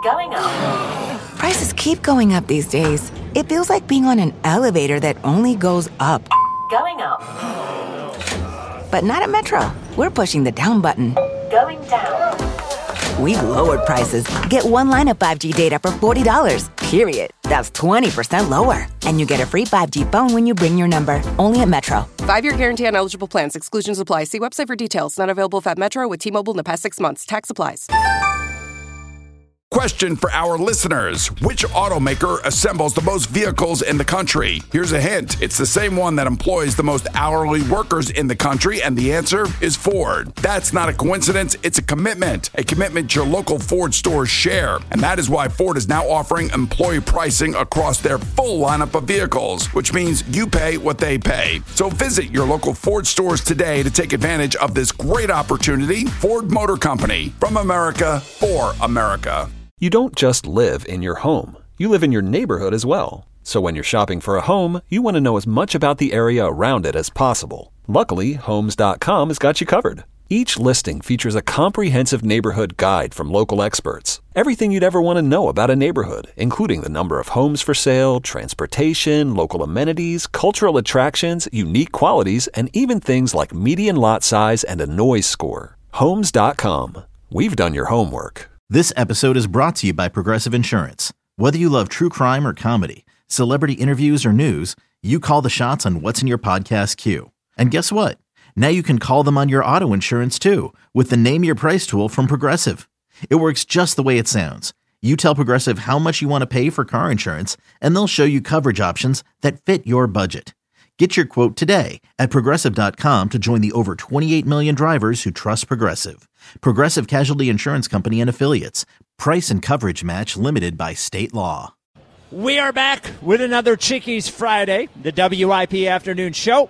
Going up. Prices keep going up these days. It feels like being on an elevator that only goes up. Going up. But not at Metro. We're pushing the down button. Going down. We've lowered prices. Get one line of 5G data for $40, period. That's 20% lower. And you get a free 5G phone when you bring your number. Only at Metro. 5-year guarantee on eligible plans. Exclusions apply. See website for details. Not available at Metro with T-Mobile in the past 6 months. Tax applies. Question for our listeners. Which automaker assembles the most vehicles in the country? Here's a hint. It's the same one that employs the most hourly workers in the country, and the answer is Ford. That's not a coincidence. It's a commitment your local Ford stores share. And that is why Ford is now offering employee pricing across their full lineup of vehicles, which means you pay what they pay. So visit your local Ford stores today to take advantage of this great opportunity. Ford Motor Company, from America for America. You don't just live in your home. You live in your neighborhood as well. So when you're shopping for a home, you want to know as much about the area around it as possible. Luckily, Homes.com has got you covered. Each listing features a comprehensive neighborhood guide from local experts. Everything you'd ever want to know about a neighborhood, including the number of homes for sale, transportation, local amenities, cultural attractions, unique qualities, and even things like median lot size and a noise score. Homes.com. We've done your homework. This episode is brought to you by Progressive Insurance. Whether you love true crime or comedy, celebrity interviews or news, you call the shots on what's in your podcast queue. And guess what? Now you can call them on your auto insurance too with the Name Your Price tool from Progressive. It works just the way it sounds. You tell Progressive how much you want to pay for car insurance, and they'll show you coverage options that fit your budget. Get your quote today at Progressive.com to join the over 28 million drivers who trust Progressive. Progressive Casualty Insurance Company and Affiliates. Price and coverage match limited by state law. We are back with another Chickies Friday, the WIP afternoon show.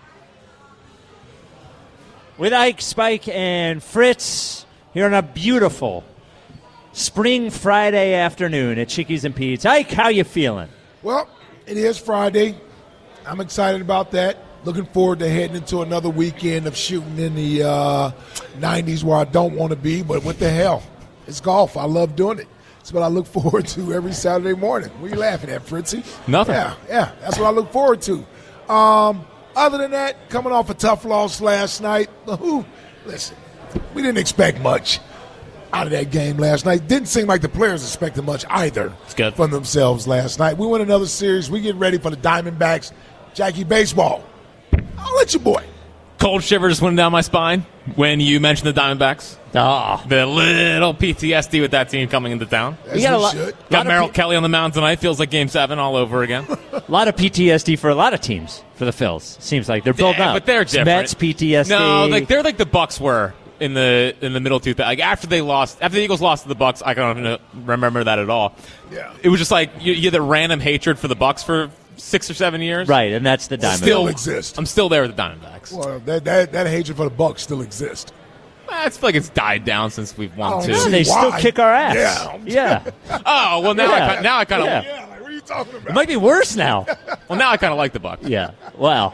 With Ike, Spike, and Fritz here on a beautiful spring Friday afternoon at Chickies and Pete's. Ike, how you feeling? Well, it is Friday. I'm excited about that. Looking forward to heading into another weekend of shooting in the 90s where I don't want to be, but what the hell? It's golf. I love doing it. It's what I look forward to every Saturday morning. What are you laughing at, Fritzy? Nothing. Yeah, that's what I look forward to. Other than that, coming off a tough loss last night, listen, we didn't expect much out of that game last night. Didn't seem like the players expected much either from themselves last night. We win another series. We get ready for the Diamondbacks. Jackie Baseball. I'll let you boy. Cold shivers went down my spine when you mentioned the Diamondbacks. Oh. The little PTSD with that team coming into town. As we should. Got Merrill Kelly on the mound tonight. Feels like Game 7 all over again. A lot of PTSD for a lot of teams for the Phils. Seems like they're building up. But they're different. Mets PTSD. No, they're like the Bucks were in the middle two. Like after the Eagles lost to the Bucks, I don't remember that at all. Yeah. It was just like you had the random hatred for the Bucks for 6 or 7 years. Right, and that's the Diamondbacks. Still exist. I'm still there with the Diamondbacks. Well, that hatred for the Bucks still exists. I feel like it's died down since we've won two. They still kick our ass. Yeah. Oh, well, now I kind of... Yeah, like, what are you talking about? It might be worse now. Well, now I kind of like the Bucks. Yeah, well...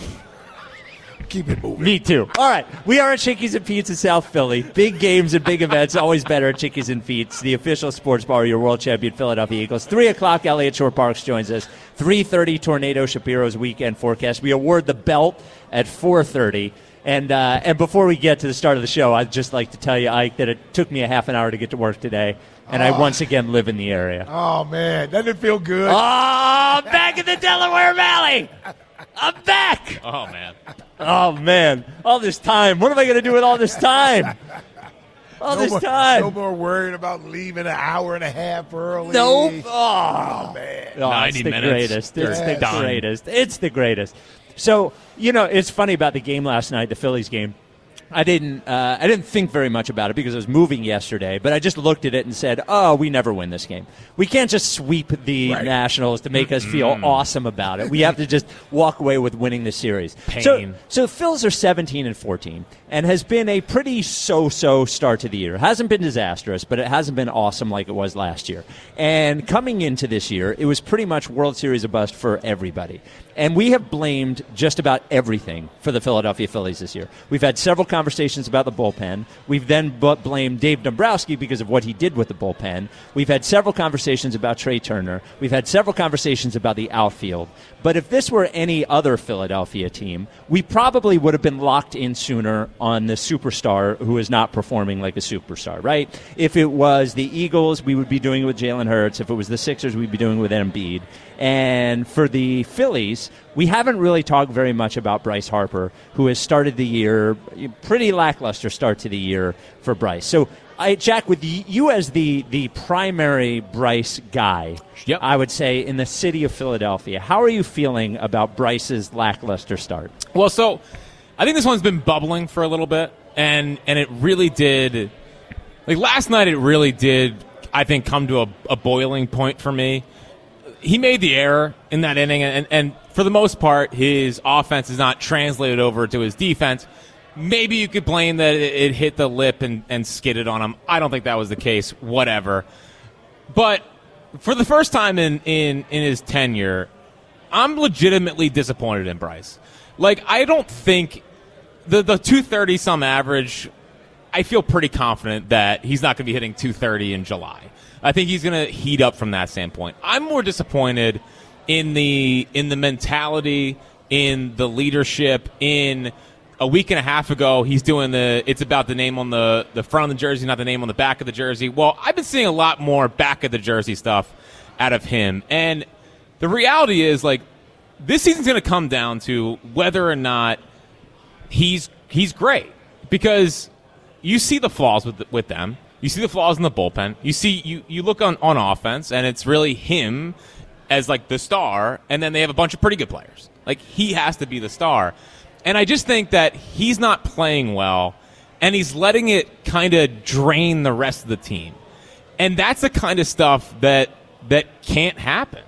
Keep it moving. Me too. All right. We are at Chickies and Pete's in South Philly. Big games and big events. Always better at Chickies and Pete's, the official sports bar of your world champion Philadelphia Eagles. 3 o'clock, Elliott Shore Parks joins us. 3:30, Tornado Shapiro's weekend forecast. We award the belt at 4:30. And before we get to the start of the show, I'd just like to tell you, Ike, that it took me a half an hour to get to work today. And I once again live in the area. Oh, man. Doesn't it feel good? Oh, I'm back in the Delaware Valley. I'm back. Oh, man. Oh, man. All this time. What am I going to do with all this time? No more worrying about leaving an hour and a half early. Nope. Oh man. Oh, 90 it's the minutes. Greatest. It's the greatest. It's the greatest. So, it's funny about the game last night, the Phillies game. I didn't think very much about it because I was moving yesterday, but I just looked at it and said, oh, we never win this game. We can't just sweep the Nationals to make us feel awesome about it. We have to just walk away with winning the series. Pain. So the Phils are 17-14 and has been a pretty so-so start to the year. It hasn't been disastrous, but it hasn't been awesome like it was last year. And coming into this year, it was pretty much World Series or bust for everybody. And we have blamed just about everything for the Philadelphia Phillies this year. We've had several conversations about the bullpen. We've then blamed Dave Dombrowski because of what he did with the bullpen. We've had several conversations about Trey Turner. We've had several conversations about the outfield. But if this were any other Philadelphia team, we probably would have been locked in sooner on the superstar who is not performing like a superstar, right? If it was the Eagles, we would be doing it with Jalen Hurts. If it was the Sixers, we'd be doing it with Embiid. And for the Phillies, we haven't really talked very much about Bryce Harper, who has started the year, pretty lackluster start to the year for Bryce. So, Jack, with you as the primary Bryce guy, Yep. I would say in the city of Philadelphia, how are you feeling about Bryce's lackluster start? Well, so I think this one's been bubbling for a little bit, and it really did. Like last night, it really did, I think, come to a boiling point for me. He made the error in that inning, and for the most part, his offense is not translated over to his defense. Maybe you could blame that it hit the lip and skidded on him. I don't think that was the case. Whatever. But for the first time in his tenure, I'm legitimately disappointed in Bryce. Like, I don't think the 230-some average, I feel pretty confident that he's not going to be hitting 230 in July. I think he's going to heat up from that standpoint. I'm more disappointed in the mentality, in the leadership, in a week and a half ago, he's doing it's about the name on the front of the jersey, not the name on the back of the jersey. Well, I've been seeing a lot more back of the jersey stuff out of him. And the reality is, like, this season's going to come down to whether or not he's great. Because you see the flaws with them. You see the flaws in the bullpen. You look on offense, and it's really him as, like, the star, and then they have a bunch of pretty good players. Like, he has to be the star. And I just think that he's not playing well, and he's letting it kind of drain the rest of the team. And that's the kind of stuff that can't happen.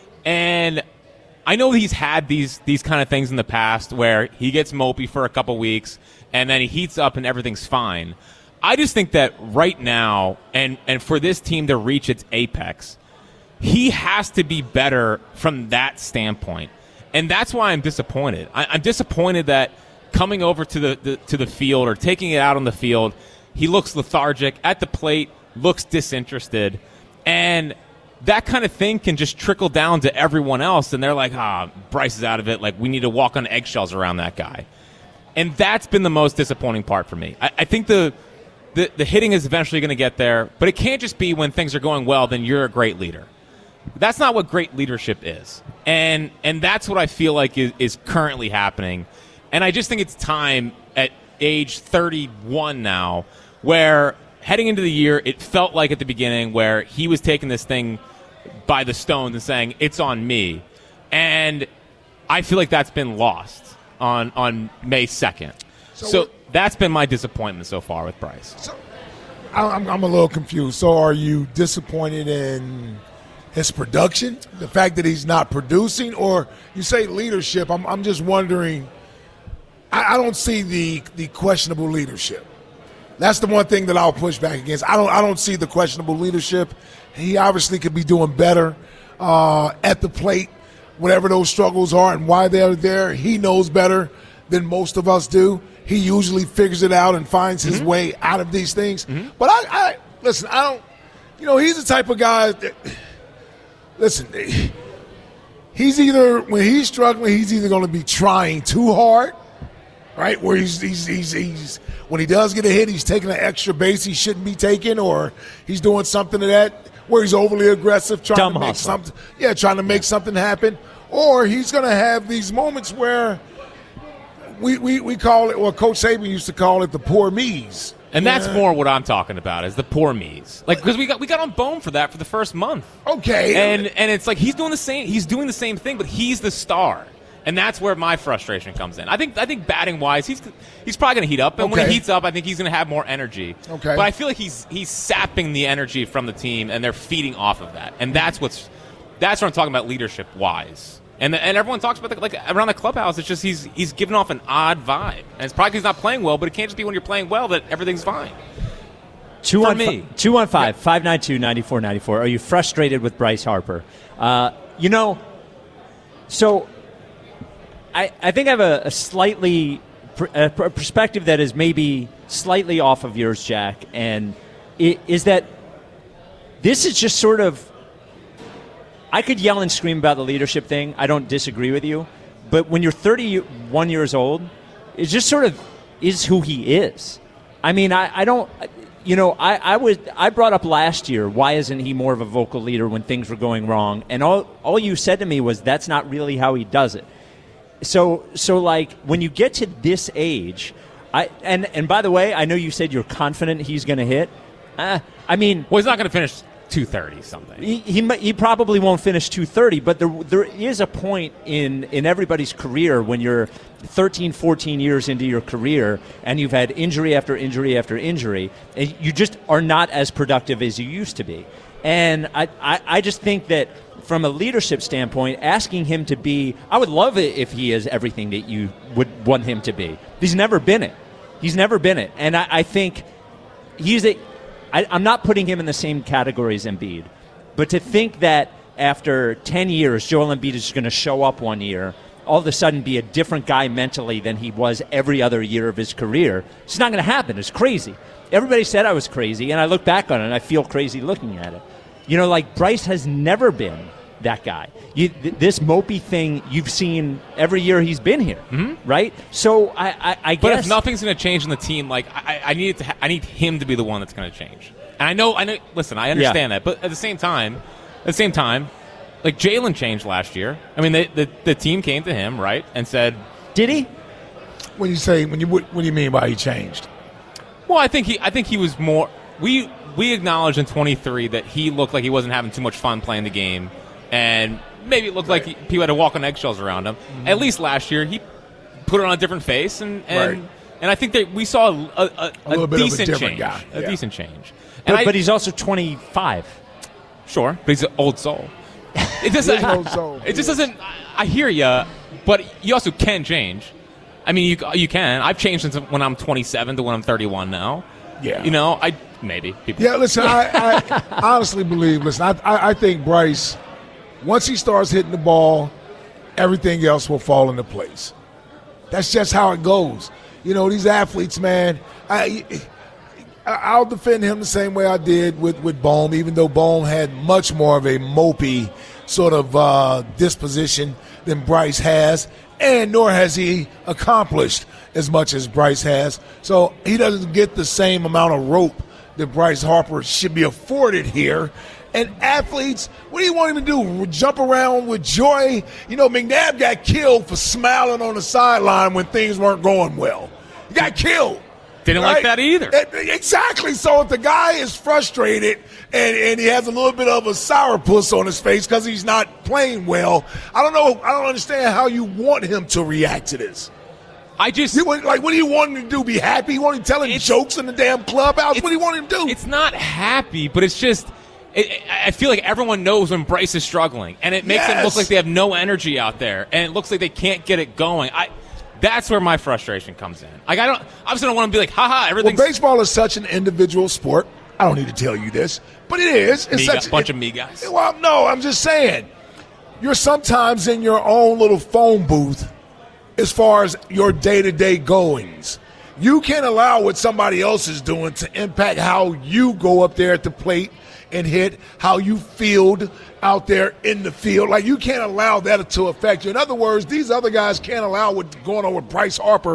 And I know he's had these kind of things in the past where he gets mopey for a couple weeks, and then he heats up and everything's fine. I just think that right now, and for this team to reach its apex, he has to be better from that standpoint. And that's why I'm disappointed. I'm disappointed that coming over to the field or taking it out on the field, he looks lethargic at the plate, looks disinterested, and that kind of thing can just trickle down to everyone else. And they're like, Bryce is out of it. Like, we need to walk on eggshells around that guy. And that's been the most disappointing part for me. I think the hitting is eventually going to get there, but it can't just be when things are going well, then you're a great leader. That's not what great leadership is. And that's what I feel like is currently happening. And I just think it's time at age 31 now where heading into the year, it felt like at the beginning where he was taking this thing by the stones and saying, it's on me. And I feel like that's been lost on May 2nd. So that's been my disappointment so far with Bryce. So I'm a little confused. So are you disappointed in his production, the fact that he's not producing, or you say leadership? I'm just wondering. I don't see the questionable leadership. That's the one thing that I'll push back against. I don't see the questionable leadership. He obviously could be doing better at the plate, whatever those struggles are and why they're there. He knows better than most of us do. He usually figures it out and finds his way out of these things. But I listen. I don't. He's the type of guy that. Listen, he's either, when he's struggling, he's either going to be trying too hard, right? Where he's when he does get a hit, he's taking an extra base he shouldn't be taking, or he's doing something to that where he's overly aggressive, trying to make something. Yeah, trying to make something happen, or he's going to have these moments where we call it, well, Coach Saban used to call it the poor me's. And that's more what I'm talking about, is the poor me's. Like, because we got on bone for that for the first month. Okay. And it's like he's doing the same thing, but he's the star. And that's where my frustration comes in. I think batting wise, he's probably going to heat up, and when he heats up, I think he's going to have more energy. Okay. But I feel like he's sapping the energy from the team, and they're feeding off of that. And that's what I'm talking about leadership wise. And everyone talks about like around the clubhouse. It's just he's giving off an odd vibe, and it's probably because he's not playing well. But it can't just be when you're playing well that everything's fine. 215-592-9494. Are you frustrated with Bryce Harper? So I think I have a slightly a perspective that is maybe slightly off of yours, Jack, and it is that this is just sort of. I could yell and scream about the leadership thing. I don't disagree with you, but when you're 31 years old, it just sort of is who he is. I mean, I don't. You know, I brought up last year, why isn't he more of a vocal leader when things were going wrong? And all you said to me was that's not really how he does it. So like when you get to this age, and by the way, I know you said you're confident he's going to hit. I mean, well, he's not going to finish 230 something. He probably won't finish 230, but there is a point in everybody's career when you're 13, 14 years into your career and you've had injury after injury after injury, and you just are not as productive as you used to be. And I just think that from a leadership standpoint, asking him to be, I would love it if he is everything that you would want him to be. He's never been it. And I think I'm not putting him in the same category as Embiid, but to think that after 10 years, Joel Embiid is going to show up one year, all of a sudden be a different guy mentally than he was every other year of his career, it's not going to happen. It's crazy. Everybody said I was crazy, and I look back on it, and I feel crazy looking at it. You know, like Bryce has never been that guy. This mopey thing you've seen every year he's been here, right? So I guess. But if nothing's going to change in the team, like I need him to be the one that's going to change. And I know. Listen, I understand that, but at the same time, like Jalen changed last year. I mean, the team came to him, right, and said, "Did he?" What do you mean by he changed? Well, I think he was more. We acknowledged in 23 that he looked like he wasn't having too much fun playing the game, and maybe it looked like people had to walk on eggshells around him. Mm-hmm. At least last year, he put it on a different face, and I think that we saw a decent change. A decent change. But he's also 25. Sure, but he's an old soul. It just doesn't. I hear you, but you also can change. I mean, you can. I've changed since when I'm 27 to when I'm 31 now. Yeah. You know, maybe. People. Yeah, listen, I honestly believe, I think Bryce, once he starts hitting the ball, everything else will fall into place. That's just how it goes. You know, these athletes, man, I'll defend him the same way I did with Bohm, even though Bohm had much more of a mopey sort of disposition than Bryce has, and nor has he accomplished as much as Bryce has. So he doesn't get the same amount of rope that Bryce Harper should be afforded here. And athletes, what do you want him to do? Jump around with joy? You know, McNabb got killed for smiling on the sideline when things weren't going well. He got killed. Didn't like that either. Exactly. So if the guy is frustrated and he has a little bit of a sourpuss on his face because he's not playing well, I don't understand how you want him to react to this. What do you want him to do? Be happy? You want him telling jokes in the damn clubhouse? What do you want him to do? It's not happy, but it's just I feel like everyone knows when Bryce is struggling, and it makes them look like they have no energy out there, and it looks like they can't get it going. That's where my frustration comes in. Like obviously don't want to be like, haha, everything's... Well, baseball is such an individual sport. I don't need to tell you this, but it is. It's such a bunch of me guys. Well, no, I'm just saying. You're sometimes in your own little phone booth as far as your day-to-day goings. You can't allow what somebody else is doing to impact how you go up there at the plate and hit, how you field out there in the field. Like, you can't allow that to affect you. In other words, these other guys can't allow what's going on with Bryce Harper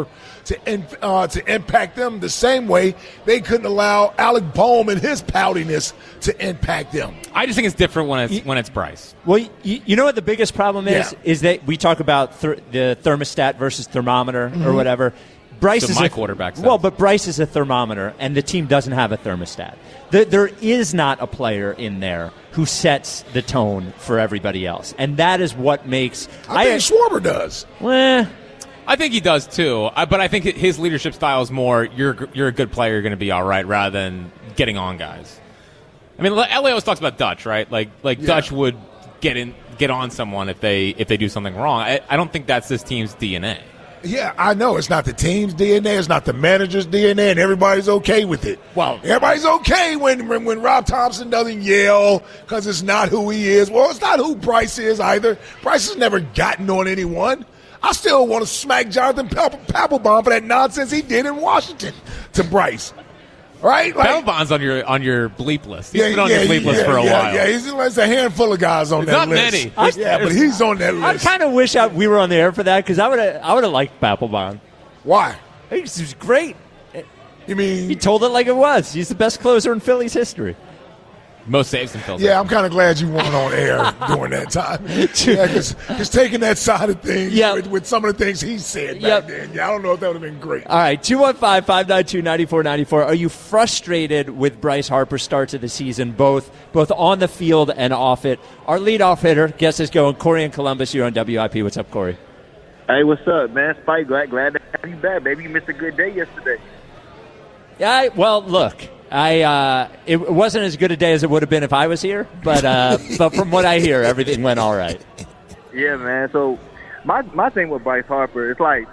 to impact them the same way they couldn't allow Alec Bohm and his poutiness to impact them. I just think it's different when it's Bryce. Well, you know what the biggest problem is? Yeah. Is that we talk about the thermostat versus thermometer or whatever. Bryce is my quarterback says. Well, but Bryce is a thermometer, and the team doesn't have a thermostat. There is not a player in there who sets the tone for everybody else, and that is what makes. I think Schwarber does. Well, I think he does too, but I think his leadership style is more you're a good player, you're going to be all right, rather than getting on guys. I mean, LA always talks about Dutch, right? Like Dutch would get on someone if they do something wrong. I don't think that's this team's DNA. Yeah, I know. It's not the team's DNA. It's not the manager's DNA, and everybody's okay with it. Well, everybody's okay when Rob Thompson doesn't yell because it's not who he is. Well, it's not who Bryce is either. Bryce has never gotten on anyone. I still want to smack Jonathan Papelbon for that nonsense he did in Washington to Bryce. Right? Papelbon's on your bleep list. He's been on your bleep list for a while. Yeah, there's a handful of guys on that list. Not many. But he's on that list. I kind of wish we were on the air for that because I would have liked Papelbon. Why? He was great. You mean he told it like it was? He's the best closer in Philly's history. Most saves in Philly. Yeah, I'm kind of glad you weren't on air during that time. Yeah, because taking that side of things with some of the things he said back then, I don't know if that would have been great. All right, 215-592-9494. Are you frustrated with Bryce Harper's start to the season, both on the field and off it? Our leadoff hitter, guess is going, Corey in Columbus. You're on WIP. What's up, Corey? Hey, what's up, man? Spike, glad to have you back, baby. You missed a good day yesterday. Yeah, well, look. It wasn't as good a day as it would have been if I was here, but from what I hear, everything went all right. Yeah, man. So my thing with Bryce Harper, it's like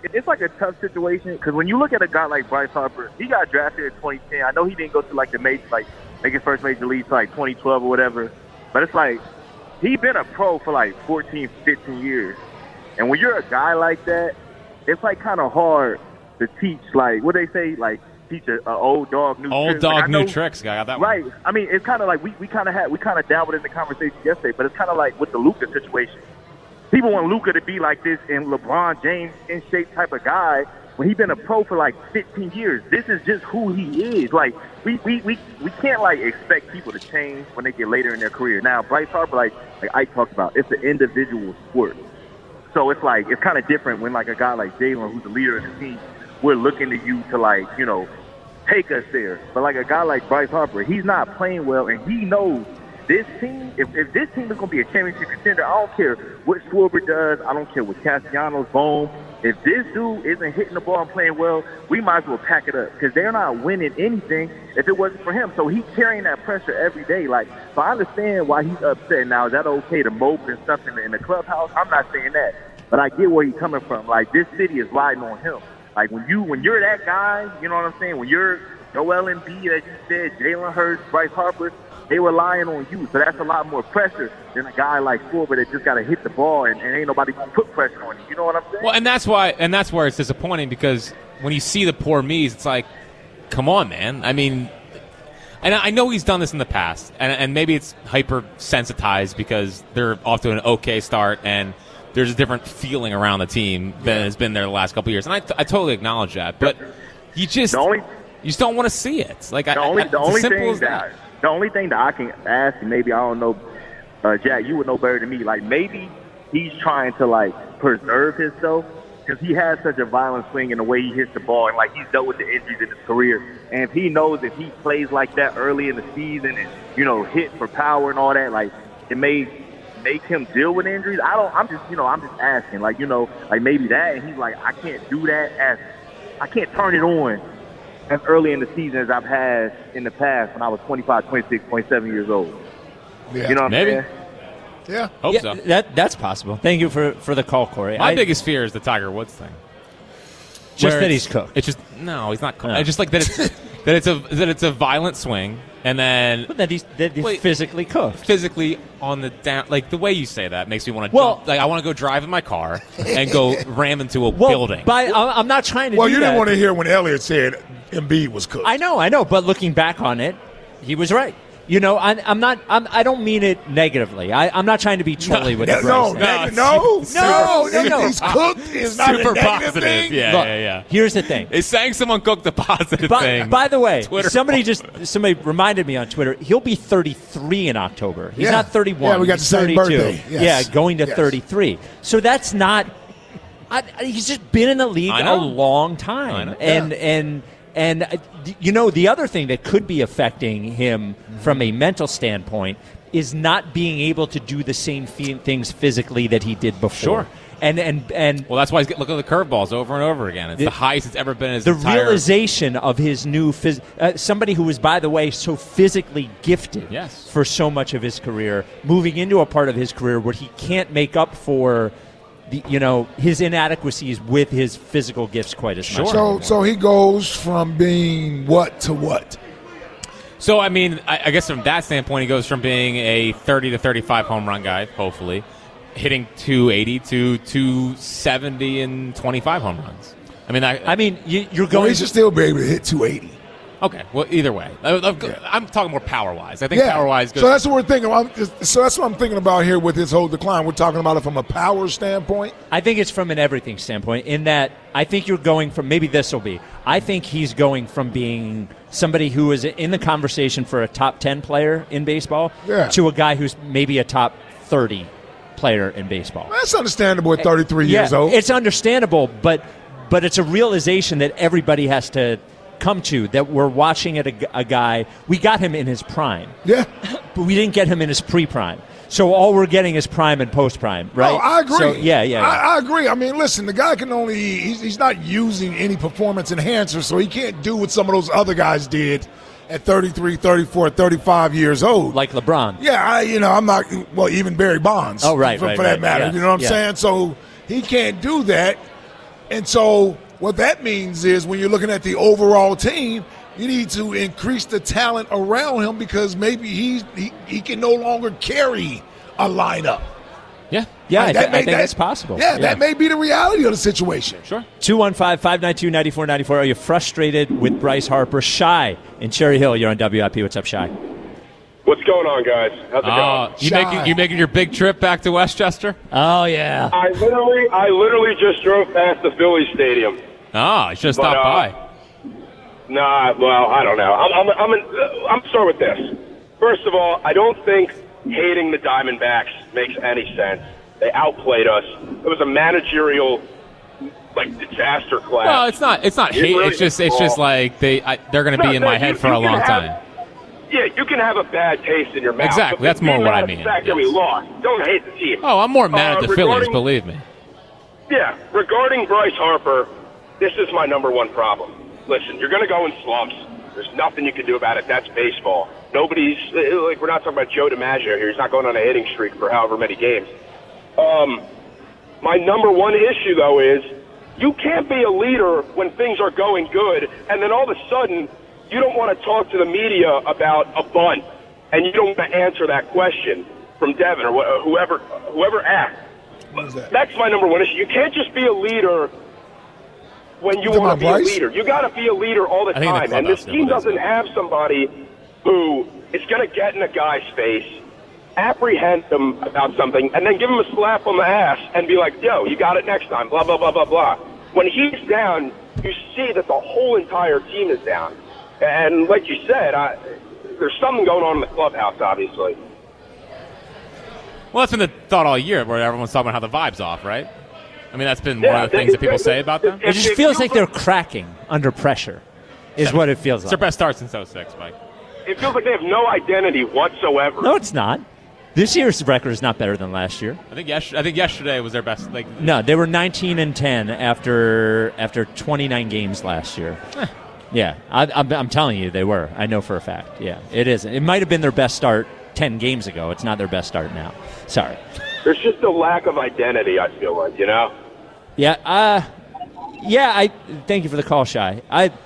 a tough situation because when you look at a guy like Bryce Harper, he got drafted in 2010. I know he didn't go to the major, make his first major league till 2012 or whatever, but it's like he been a pro for 14, 15 years, and when you're a guy like that, it's kind of hard to teach. What they say, teach an old dog new old tricks. Dog new tricks. I got that right. one. I mean, it's kind of we kind of dabbled in the conversation yesterday, but it's kind of like with the Luka situation. People want Luka to be like this and LeBron James in shape type of guy when he's been a pro for 15 years. This is just who he is. We can't expect people to change when they get later in their career. Now Bryce Harper, like Ike talked about, it's an individual sport, so it's it's kind of different when a guy like Jalen, who's the leader of the team, we're looking to you to take us there. But a guy like Bryce Harper, he's not playing well, and he knows this team, if this team is going to be a championship contender, I don't care what Schwarber does, I don't care what Castellanos, Bohm, if this dude isn't hitting the ball and playing well, we might as well pack it up because they're not winning anything if it wasn't for him. So he's carrying that pressure every day. So I understand why he's upset. Now, is that okay to mope and stuff in the clubhouse? I'm not saying that, but I get where he's coming from. This city is riding on him. When you're that guy, you know what I'm saying? When you're Joel Embiid, as you said, Jalen Hurts, Bryce Harper, they relying on you. So that's a lot more pressure than a guy like Schwarber that just got to hit the ball and ain't nobody going to put pressure on you. You know what I'm saying? Well, and that's where it's disappointing because when you see the poor me's, it's come on, man. I mean, and I know he's done this in the past, and maybe it's hyper-sensitized because they're off to an okay start and there's a different feeling around the team than has been there the last couple of years. And I totally acknowledge that. But you just don't want to see it. The only thing that I can ask, and maybe I don't know, Jack, you would know better than me, maybe he's trying to, preserve himself because he has such a violent swing in the way he hits the ball, and, he's dealt with the injuries in his career. And if he knows if he plays like that early in the season and, hit for power and all that, it may make him deal with injuries. I'm just asking, maybe that, and he's I can't do that I can't turn it on as early in the season as I've had in the past when I was 25, 26, 27 years old. Yeah. You know what I'm saying? Yeah. Hope so. That's possible. Thank you for the call, Corey. My biggest fear is the Tiger Woods thing. Just that he's cooked. It's just no, he's not cooked. No. It's just that it's a violent swing, and then that he's physically cooked. Physically on the down, the way you say that makes me want to jump. I want to go drive in my car and go ram into a building. I'm not trying to. Well, do you that. didn't want to hear when Elliott said Embiid was cooked. I know. But looking back on it, he was right. I don't mean it negatively. I'm not trying to be trolly with it. No. He's cooked is not super a negative positive. thing. Yeah. Here's the thing. Is saying someone cooked a positive thing. By the way, Twitter somebody reminded me on Twitter. He'll be 33 in October. He's not 31. Yeah, we got the same 32. birthday. Yes. Yeah, going to 33. So that's not. He's just been in the league a long time, and the other thing that could be affecting him from a mental standpoint is not being able to do the same things physically that he did before. Sure. And well, that's why he's looking at the curveballs over and over again. It's the highest it's ever been in his entire... realization of his new somebody who was, by the way, so physically gifted for so much of his career, moving into a part of his career where he can't make up for his inadequacies with his physical gifts quite as much. So he goes from being what to what? So, I guess from that standpoint, he goes from being a 30 to 35 home run guy, hopefully, hitting 280 to 270 and 25 home runs. I mean, you're going. He should still be able to hit 280. Okay, well, either way, I'm talking more power-wise. I think power-wise goes. So that's what we're thinking. So that's what I'm thinking about here with his whole decline. We're talking about it from a power standpoint. I think it's from an everything standpoint. In that, I think you're going from maybe this will be. I think he's going from being somebody who is in the conversation for a top 10 player in baseball to a guy who's maybe a top 30 player in baseball. That's understandable at 33 years old. It's understandable, but it's a realization that everybody has to come to, that we're watching a guy. We got him in his prime. Yeah. But we didn't get him in his pre-prime. So all we're getting is prime and post-prime, right? Oh, I agree. So, yeah. I agree. I mean, listen, the guy can only he's not using any performance enhancer, so he can't do what some of those other guys did at 33, 34, 35 years old. Like LeBron. Yeah, I'm not, well, even Barry Bonds. Oh, right, for right, that matter. Yeah. You know what I'm saying? So he can't do that. And so what that means is when you're looking at the overall team, you need to increase the talent around him because maybe he can no longer carry a lineup. Yeah, I think that's possible. Yeah, that may be the reality of the situation. Sure. 215-592-9494. Are you frustrated with Bryce Harper? Shy in Cherry Hill, you're on WIP. What's up, Shy? What's going on, guys? How's it going? You making your big trip back to Westchester? Oh, yeah. I literally just drove past the Phillies stadium. Oh, you should stop by. Nah, well, I don't know. I'm start with this. First of all, I don't think hating the Diamondbacks makes any sense. They outplayed us. It was a managerial disaster class. No, it's not. It's not hate. Really it's just like they're going to be in my head for a long time. Yeah, you can have a bad taste in your mouth. Exactly. That's more what I mean. The fact that we lost. Don't hate the team. Oh, I'm more mad at the Phillies. Believe me. Yeah, regarding Bryce Harper, this is my number one problem. Listen, you're going to go in slumps. There's nothing you can do about it. That's baseball. Nobody's we're not talking about Joe DiMaggio here. He's not going on a hitting streak for however many games. My number one issue, though, is you can't be a leader when things are going good, and then all of a sudden you don't want to talk to the media about a bunt, and you don't want to answer that question from Devin or whoever asked. That's my number one issue. You can't just be a leader when you want to be a leader. You got to be a leader all the time, and this team doesn't have somebody who is going to get in a guy's face, apprehend him about something, and then give him a slap on the ass and be like, yo, you got it next time, blah, blah, blah, blah, blah. When he's down, you see that the whole entire team is down. And like you said, there's something going on in the clubhouse, obviously. Well, that's been the thought all year where everyone's talking about how the vibe's off, right? I mean, that's been one of the things that people say about them. It just feels like they're cracking under pressure is what it feels like. It's their best start since 06, Mike. It feels like they have no identity whatsoever. No, it's not. This year's record is not better than last year. I think yesterday was their best. No, they were 19-10 after 29 games last year. Yeah, I'm telling you, they were. I know for a fact. Yeah, it is. It might have been their best start 10 games ago. It's not their best start now. Sorry. There's just a lack of identity, I feel like, you know? Yeah, I thank you for the call, Shy.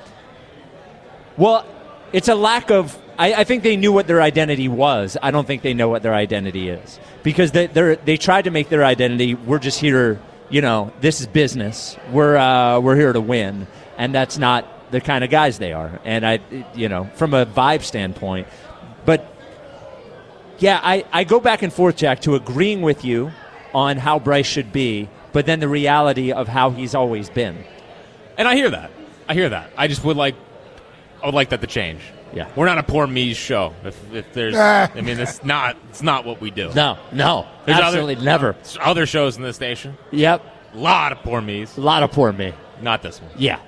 Well, it's a lack of. I think they knew what their identity was. I don't think they know what their identity is because they tried to make their identity. We're just here, this is business. We're here to win, and that's not the kind of guys they are. And from a vibe standpoint, but yeah, I go back and forth, Jack, to agreeing with you on how Bryce should be, but then the reality of how he's always been. And I hear that. I just would like that to change. Yeah, we're not a poor me's show. If there's, I mean, it's not what we do. No, there's absolutely never. Other shows in this station. Yep, a lot of poor me's. A lot of poor me. Not this one. Yeah,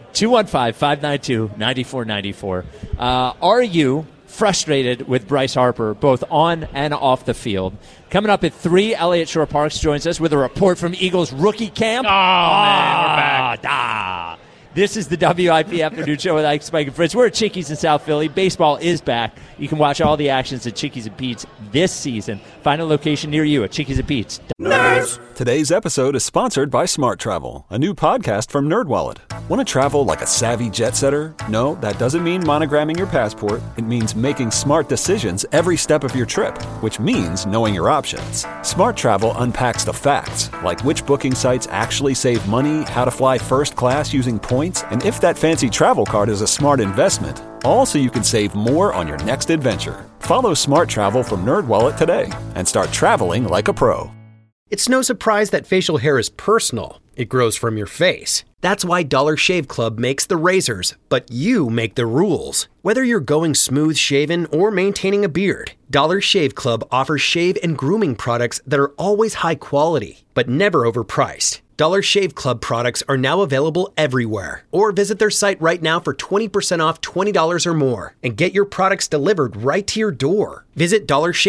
215-592-9494. Are you frustrated with Bryce Harper, both on and off the field? Coming up at 3, Elliott Shore-Parks joins us with a report from Eagles rookie camp. Oh, man, we're back. This is the WIP Afternoon Show with Ike, Spike, and Fritz. We're at Chickies in South Philly. Baseball is back. You can watch all the actions at Chickies and Pete's this season. Find a location near you at Chickies and Pete's. Nerds! Today's episode is sponsored by Smart Travel, a new podcast from NerdWallet. Want to travel like a savvy jet setter? No, that doesn't mean monogramming your passport. It means making smart decisions every step of your trip, which means knowing your options. Smart Travel unpacks the facts, like which booking sites actually save money, how to fly first class using points, and if that fancy travel card is a smart investment. All so you can save more on your next adventure. Follow Smart Travel from NerdWallet today and start traveling like a pro. It's no surprise that facial hair is personal. It grows from your face. That's why Dollar Shave Club makes the razors, but you make the rules. Whether you're going smooth shaven or maintaining a beard, Dollar Shave Club offers shave and grooming products that are always high quality, but never overpriced. Dollar Shave Club products are now available everywhere. Or visit their site right now for 20% off $20 or more and get your products delivered right to your door. Visit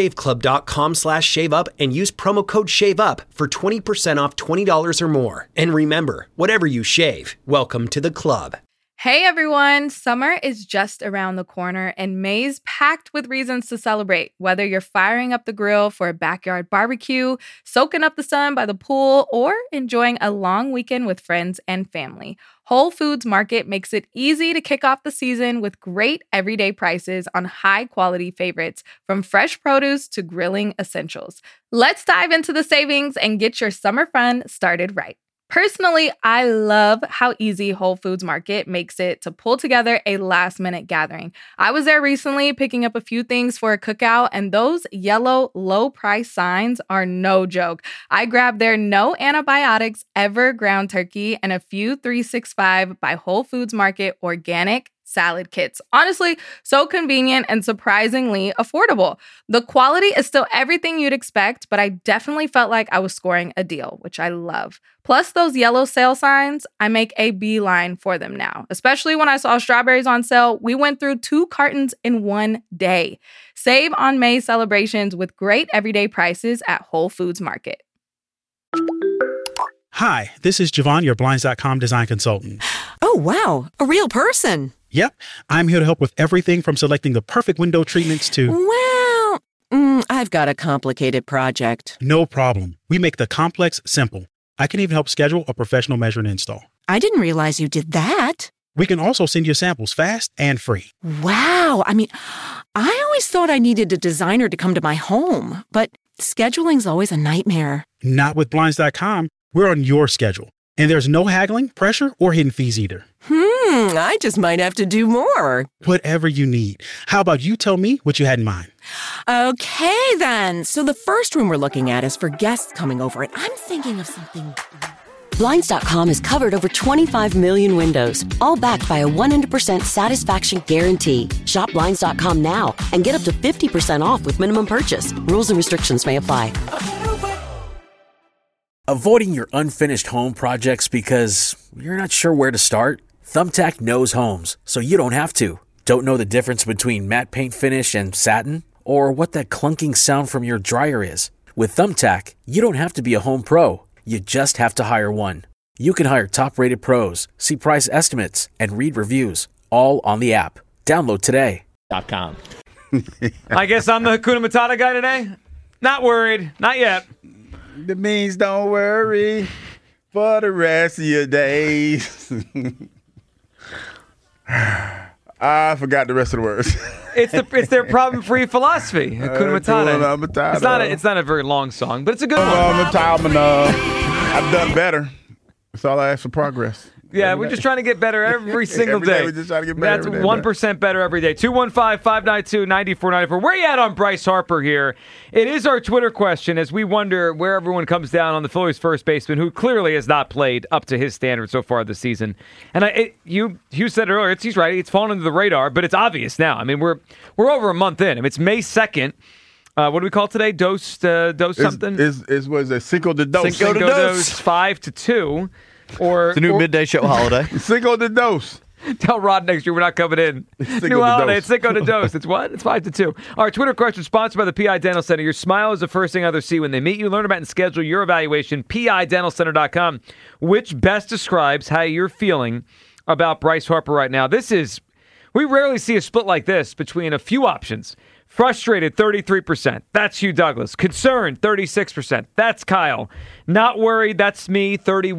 dollarshaveclub.com/shaveup and use promo code SHAVEUP for 20% off $20 or more. And remember, whatever you shave, welcome to the club. Hey everyone, summer is just around the corner and May's packed with reasons to celebrate. Whether you're firing up the grill for a backyard barbecue, soaking up the sun by the pool, or enjoying a long weekend with friends and family, Whole Foods Market makes it easy to kick off the season with great everyday prices on high-quality favorites, from fresh produce to grilling essentials. Let's dive into the savings and get your summer fun started right. Personally, I love how easy Whole Foods Market makes it to pull together a last-minute gathering. I was there recently picking up a few things for a cookout, and those yellow low-price signs are no joke. I grabbed their no antibiotics ever ground turkey and a few 365 by Whole Foods Market organic salad kits. Honestly, so convenient and surprisingly affordable. The quality is still everything you'd expect, but I definitely felt like I was scoring a deal, which I love. Plus those yellow sale signs, I make a beeline for them now. Especially when I saw strawberries on sale, we went through 2 cartons in one day. Save on May celebrations with great everyday prices at Whole Foods Market. Hi, this is Javon, your Blinds.com design consultant. Oh, wow. A real person. Yep. I'm here to help with everything from selecting the perfect window treatments to... Well, I've got a complicated project. No problem. We make the complex simple. I can even help schedule a professional measure and install. I didn't realize you did that. We can also send you samples fast and free. Wow. I mean, I always thought I needed a designer to come to my home, but scheduling's always a nightmare. Not with Blinds.com. We're on your schedule. And there's no haggling, pressure, or hidden fees either. I just might have to do more. Whatever you need. How about you tell me what you had in mind? Okay, then. So the first room we're looking at is for guests coming over, and I'm thinking of something... Blinds.com has covered over 25 million windows, all backed by a 100% satisfaction guarantee. Shop Blinds.com now and get up to 50% off with minimum purchase. Rules and restrictions may apply. Avoiding your unfinished home projects because you're not sure where to start? Thumbtack knows homes, so you don't have to. Don't know the difference between matte paint finish and satin? Or what that clunking sound from your dryer is? With Thumbtack, you don't have to be a home pro. You just have to hire one. You can hire top-rated pros, see price estimates, and read reviews, all on the app. Download today. .com. I guess I'm the Hakuna Matata guy today? Not worried. Not yet. That means don't worry for the rest of your days. I forgot the rest of the words. It's their problem-free philosophy. Hakuna Matata. It's not a very long song, but it's a good one. I've done better. That's all I ask for progress. Yeah, we're just trying to get better every single day. We're just trying to get better. That's 1% better every day. 215-592-9494. Where you at on Bryce Harper here? It is our Twitter question as we wonder where everyone comes down on the Phillies' first baseman, who clearly has not played up to his standard so far this season. And you said it earlier, he's right. It's fallen under the radar, but it's obvious now. I mean, we're over a month in. I mean, it's May 2nd. What do we call it today? Dose something? Was it Cinco de Dos? Cinco de Dos, 5 to 2. It's a new midday show holiday. Cinco de Dos. Tell Rod next year we're not coming in. New holiday. It's Cinco de Dos. It's what? It's 5 to 2. Our Twitter question sponsored by the PI Dental Center. Your smile is the first thing others see when they meet you. Learn about and schedule your evaluation. PIDentalCenter.com, which best describes how you're feeling about Bryce Harper right now. We rarely see a split like this between a few options. Frustrated, 33%. That's Hugh Douglas. Concerned, 36%. That's Kyle. Not worried, that's me,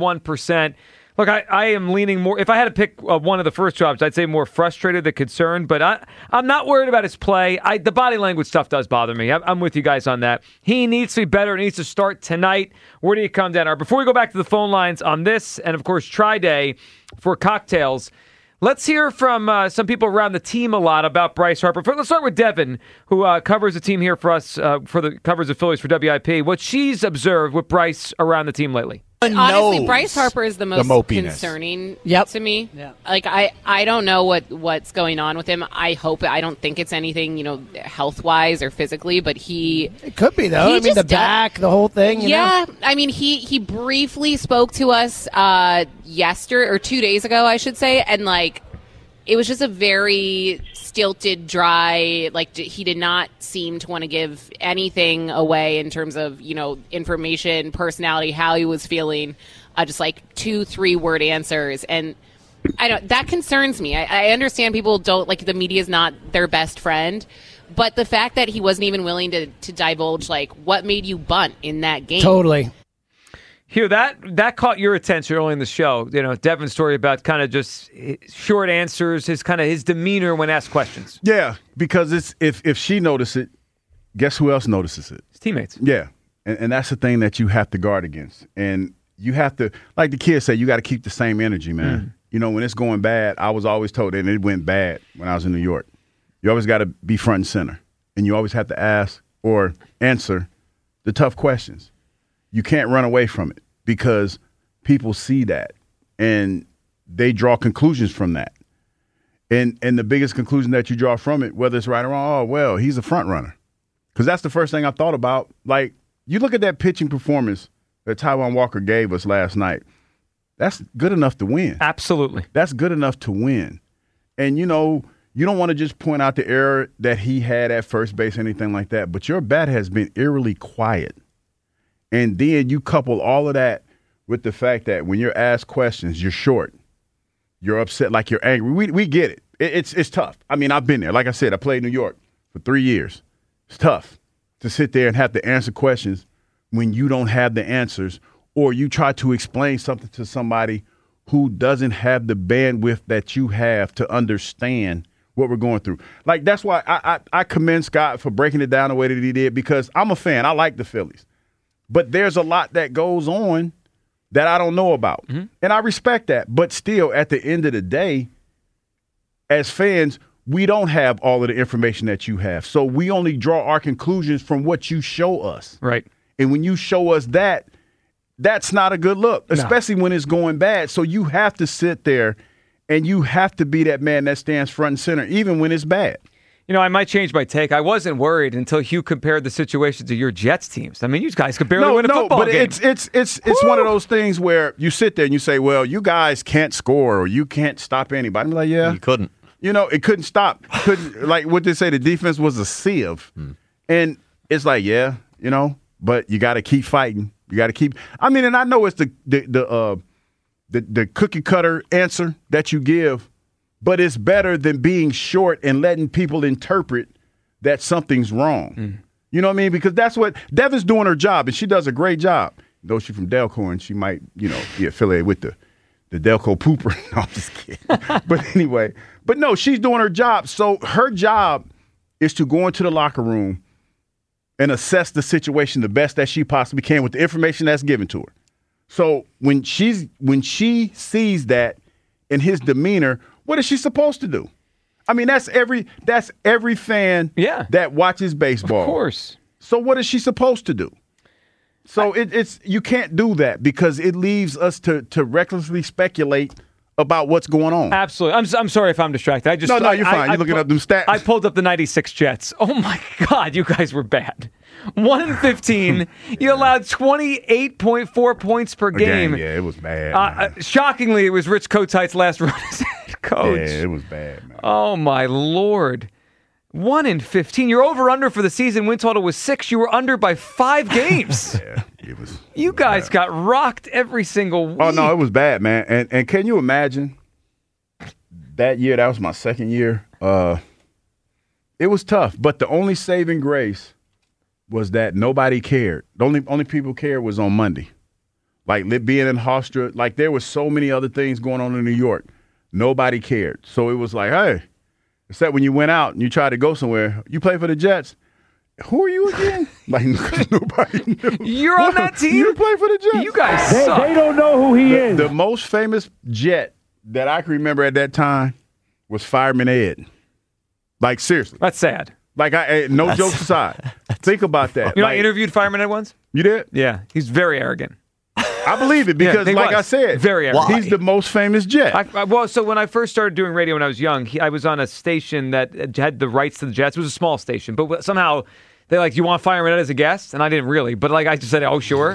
31%. Look, I am leaning more. If I had to pick one of the first two options, I'd say more frustrated than concerned, but I'm not worried about his play. The body language stuff does bother me. I'm with you guys on that. He needs to be better. He needs to start tonight. Where do you come down? All right, before we go back to the phone lines on this, and of course, Tri-Day for cocktails, let's hear from some people around the team a lot about Bryce Harper. Let's start with Devin, who covers the team here for us, covers the Phillies for WIP. What she's observed with Bryce around the team lately. Honestly, Bryce Harper is the most concerning to me. Yeah. Like, I don't know what's going on with him. I don't think it's anything, health-wise or physically, but it could be, though. I mean, the back, the whole thing, you know? I mean, he briefly spoke to us yesterday, or 2 days ago, I should say, and, it was just a very stilted, dry, he did not seem to want to give anything away in terms of, information, personality, how he was feeling, just 2-3 word answers. And that concerns me. I understand people don't, the media is not their best friend, but the fact that he wasn't even willing to divulge, what made you bunt in that game. Totally. Hugh, that caught your attention early in the show. Devin's story about kind of just short answers, his demeanor when asked questions. Yeah, because if she noticed it, guess who else notices it? His teammates. Yeah, and that's the thing that you have to guard against. And you have to, like the kids say, you got to keep the same energy, man. When it's going bad, I was always told, and it went bad when I was in New York, you always got to be front and center. And you always have to ask or answer the tough questions. You can't run away from it because people see that and they draw conclusions from that. And the biggest conclusion that you draw from it, whether it's right or wrong, he's a front runner. Because that's the first thing I thought about. You look at that pitching performance that Taijuan Walker gave us last night. That's good enough to win. Absolutely. That's good enough to win. And, you don't want to just point out the error that he had at first base, anything like that. But your bat has been eerily quiet. And then you couple all of that with the fact that when you're asked questions, you're short, you're upset, you're angry. We get it. It's tough. I mean, I've been there. Like I said, I played New York for 3 years. It's tough to sit there and have to answer questions when you don't have the answers, or you try to explain something to somebody who doesn't have the bandwidth that you have to understand what we're going through. That's why I commend Scott for breaking it down the way that he did, because I'm a fan. I like the Phillies. But there's a lot that goes on that I don't know about. Mm-hmm. And I respect that. But still, at the end of the day, as fans, we don't have all of the information that you have. So we only draw our conclusions from what you show us. Right. And when you show us that, that's not a good look, especially when it's going bad. So you have to sit there and you have to be that man that stands front and center, even when it's bad. I might change my take. I wasn't worried until Hugh compared the situation to your Jets teams. I mean, you guys could barely win a football game. It's one of those things where you sit there and you say, well, you guys can't score or you can't stop anybody. I'm like, yeah. You couldn't. It couldn't stop. What they say, the defense was a sieve. And it's but you got to keep fighting. You got to keep – and I know it's the cookie cutter answer that you give, but it's better than being short and letting people interpret that something's wrong. You know what I mean? Because that's what – Devin's doing her job, and she does a great job. Though she's from Delco, and she might, be affiliated with the Delco Pooper. No, I'm just kidding. But anyway. But no, she's doing her job. So her job is to go into the locker room and assess the situation the best that she possibly can with the information that's given to her. So when she sees that in his demeanor, what is she supposed to do? I mean, that's every fan that watches baseball. Of course. So what is she supposed to do? So it's you can't do that because it leaves us to recklessly speculate about what's going on. Absolutely. I'm sorry if I'm distracted. No, you're fine. You're looking up them stats. I pulled up the 96 Jets. Oh, my God. You guys were bad. 1-15. You allowed 28.4 points per game. Yeah, it was bad. Shockingly, it was Rich Kotite's last run as head coach. Yeah, it was bad, man. Oh, my Lord. 1-15. Your over-under for the season win total was 6. You were under by 5 games. Yeah, it was. You guys got rocked every single week. Oh, no, it was bad, man. And can you imagine that year, that was my second year. It was tough, but the only saving grace was that nobody cared. The only people cared was on Monday. Like being in Hofstra, like there was so many other things going on in New York. Nobody cared. So it was like, hey, except when you went out and you tried to go somewhere, you play for the Jets. Who are you again? Like nobody knew. You're on that team? You play for the Jets. You guys suck. They don't know who he is. The most famous Jet that I can remember at that time was Fireman Ed. Like, seriously. That's sad. Like, no jokes aside. Think about that. You know, I interviewed Fireman Ed once. You did? Yeah. He's very arrogant. I believe it because, I said, very arrogant. He's the most famous Jet. So when I first started doing radio when I was young, I was on a station that had the rights to the Jets. It was a small station, but somehow they're like, "You want Fireman Ed as a guest?" And I didn't really, but I just said, "Oh, sure."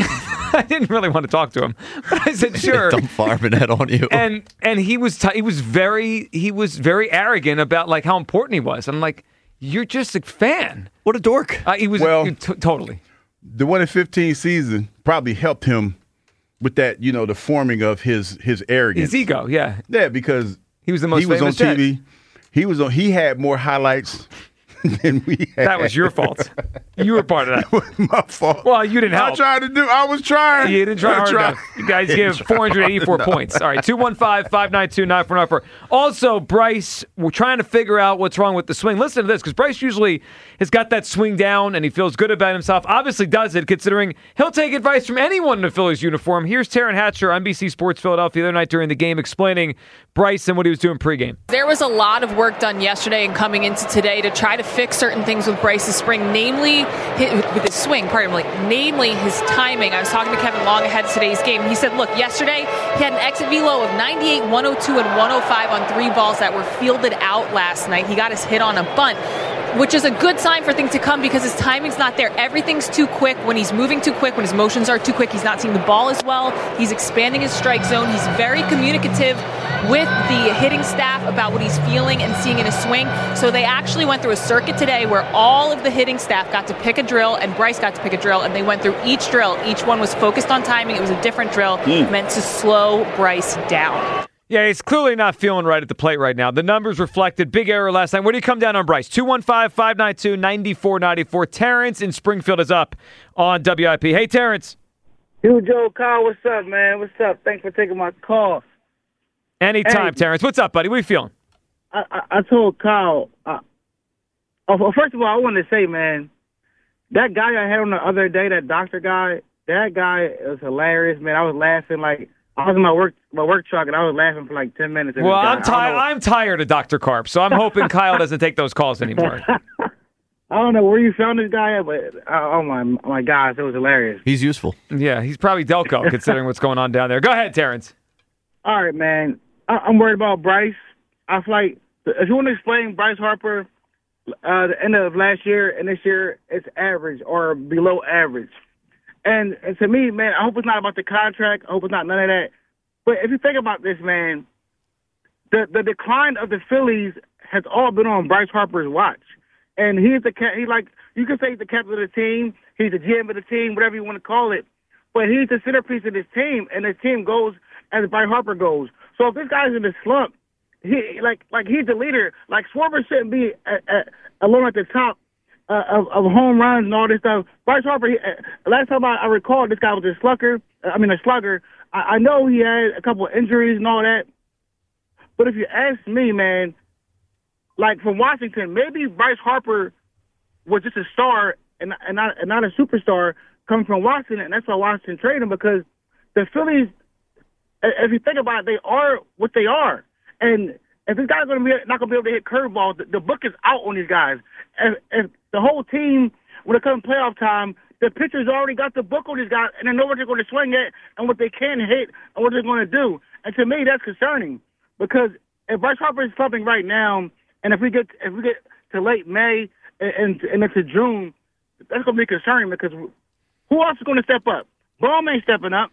I didn't really want to talk to him, but I said, "Sure." Dump Fireman Ed on you. And he was very arrogant about how important he was. I'm like, "You're just a fan." What a dork. He was totally. The 1 in 15 season probably helped him with that, the forming of his arrogance. His ego, yeah. Yeah, because he was the most famous famous on TV. Jet. He had more highlights than we had. That was your fault. You were part of that. It was my fault. Well, you didn't help. I was trying. You didn't try hard enough. You guys gave 484 points. All right, 215-592-9494. Also, Bryce, we're trying to figure out what's wrong with the swing. Listen to this, because Bryce usually has got that swing down and he feels good about himself. Obviously does it, considering he'll take advice from anyone in a Phillies uniform. Here's Taryn Hatcher on NBC Sports Philadelphia the other night during the game explaining Bryce and what he was doing pregame. There was a lot of work done yesterday and coming into today to try to fix certain things with Bryce's spring, namely with his swing, namely his timing. I was talking to Kevin Long ahead of today's game. He said, look, yesterday he had an exit velo of 98, 102, and 105 on 3 balls that were fielded out last night. He got his hit on a bunt, which is a good sign for things to come because his timing's not there. Everything's too quick. When he's moving too quick, when his motions are too quick, he's not seeing the ball as well. He's expanding his strike zone. He's very communicative with the hitting staff about what he's feeling and seeing in his swing. So they actually went through a circuit today where all of the hitting staff got to pick a drill and Bryce got to pick a drill, and they went through each drill. Each one was focused on timing. It was a different drill meant to slow Bryce down. Yeah, he's clearly not feeling right at the plate right now. The numbers reflected big error last night. Where do you come down on Bryce? 215-592-9494. Terrence in Springfield is up on WIP. Hey, Terrence. Yo, Joe, Kyle, what's up, man? What's up? Thanks for taking my call. Anytime, Terrence. What's up, buddy? What are you feeling? I told Kyle, first of all, I want to say, man, that guy I had on the other day, that doctor guy, that guy was hilarious, man. I was laughing like I was in my work truck, and I was laughing for like 10 minutes. Well, I'm tired of Dr. Karp, so I'm hoping Kyle doesn't take those calls anymore. I don't know where you found this guy at, but oh my gosh, it was hilarious. He's useful. Yeah, he's probably Delco, considering what's going on down there. Go ahead, Terrence. All right, man. I'm worried about Bryce. I feel like if you want to explain Bryce Harper, the end of last year and this year, it's average or below average. And to me, man, I hope it's not about the contract. I hope it's not none of that. But if you think about this, man, the decline of the Phillies has all been on Bryce Harper's watch. And you can say he's the captain of the team, he's the GM of the team, whatever you want to call it. But he's the centerpiece of this team, and this team goes as Bryce Harper goes. So if this guy's in a slump, he's the leader. Like Schwarber shouldn't be alone at the top of home runs and all this stuff. Bryce Harper, last time I recall, this guy was a slugger. I know he had a couple of injuries and all that. But if you ask me, man, like from Washington, maybe Bryce Harper was just a star and not a superstar coming from Washington, and that's why Washington traded him, because the Phillies, if you think about it, they are what they are. And if this guy's not going to be able to hit curveballs, the book is out on these guys. If the whole team, when it comes playoff time, the pitchers already got the book on these guys, and they know what they're going to swing at and what they can hit and what they're going to do. And to me, that's concerning, because if Bryce Harper is slumping right now, and if we get to late May and into June, that's going to be concerning, because who else is going to step up? Baum ain't stepping up.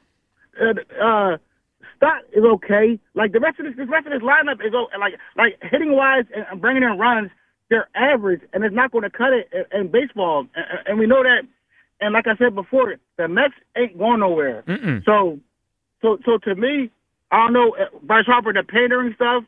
Stott is okay. Like the rest of this lineup is like hitting wise and bringing in runs, they're average, and it's not going to cut it in baseball, and we know that. And like I said before, the Mets ain't going nowhere. So to me, I don't know, Bryce Harper, the pandering stuff.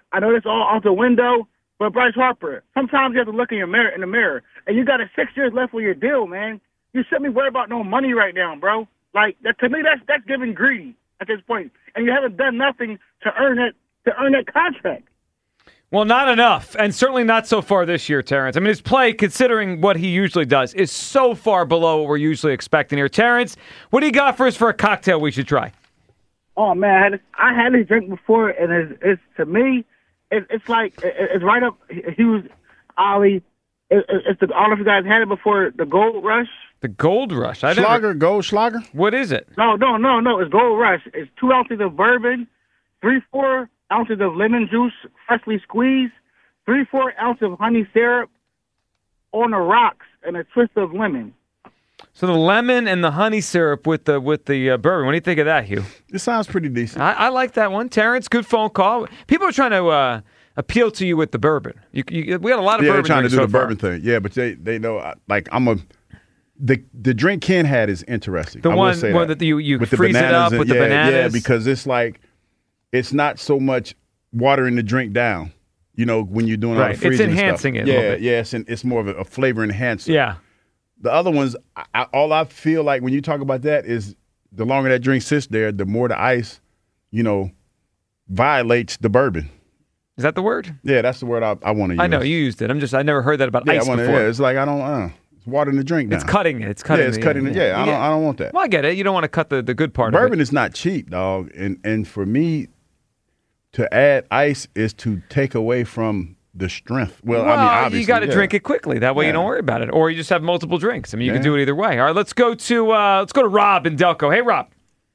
I know it's all out the window, but Bryce Harper, sometimes you have to look in the mirror, and you got 6 years left on your deal, man. You shouldn't be worried about no money right now, bro. Like that, to me, that's giving greedy at this point, and you haven't done nothing to earn that contract. Well, not enough, and certainly not so far this year, Terrence. I mean, his play, considering what he usually does, is so far below what we're usually expecting here. Terrence, what do you got for us for a cocktail we should try? Oh man, I had this drink before, and it's to me, it's like it's right up Hughes Ollie. It's the, I don't know if you guys had it before, the Gold Rush. The Gold Rush. Goldschlager. What is it? No. It's Gold Rush. It's 2 ounces of bourbon, 3-4 ounces of lemon juice, freshly squeezed, 3-4 ounces of honey syrup on the rocks, and a twist of lemon. So the lemon and the honey syrup with the bourbon. What do you think of that, Hugh? It sounds pretty decent. I like that one. Terrence, good phone call. People are trying to appeal to you with the bourbon. We got a lot of bourbon. They're trying to do so the far. bourbon thing. Yeah, but they know like the drink Ken had is interesting. The I one will say that you with the freeze it bananas up with the bananas. Yeah, because it's like it's not so much watering the drink down. You know, when you're doing all the Right. freezing It's enhancing and it a stuff. little bit. Yeah, it's more of a flavor enhancer. Yeah. The other ones, all I feel like when you talk about that is the longer that drink sits there, the more the ice, violates the bourbon. Is that the word? Yeah, that's the word I want to use. I know you used it. I never heard that about ice before. Yeah, it's like I don't. It's watering the drink down. It's cutting it. It's cutting. Yeah, it's cutting it. Yeah, I don't want that. Well, I get it. You don't want to cut the good part. Bourbon of it. is not cheap, dog. And for me, to add ice is to take away from the strength. Well, I mean, obviously, you got to drink it quickly. That way you don't worry about it. Or you just have multiple drinks. I mean, you can do it either way. All right, let's go to Rob in Delco. Hey, Rob.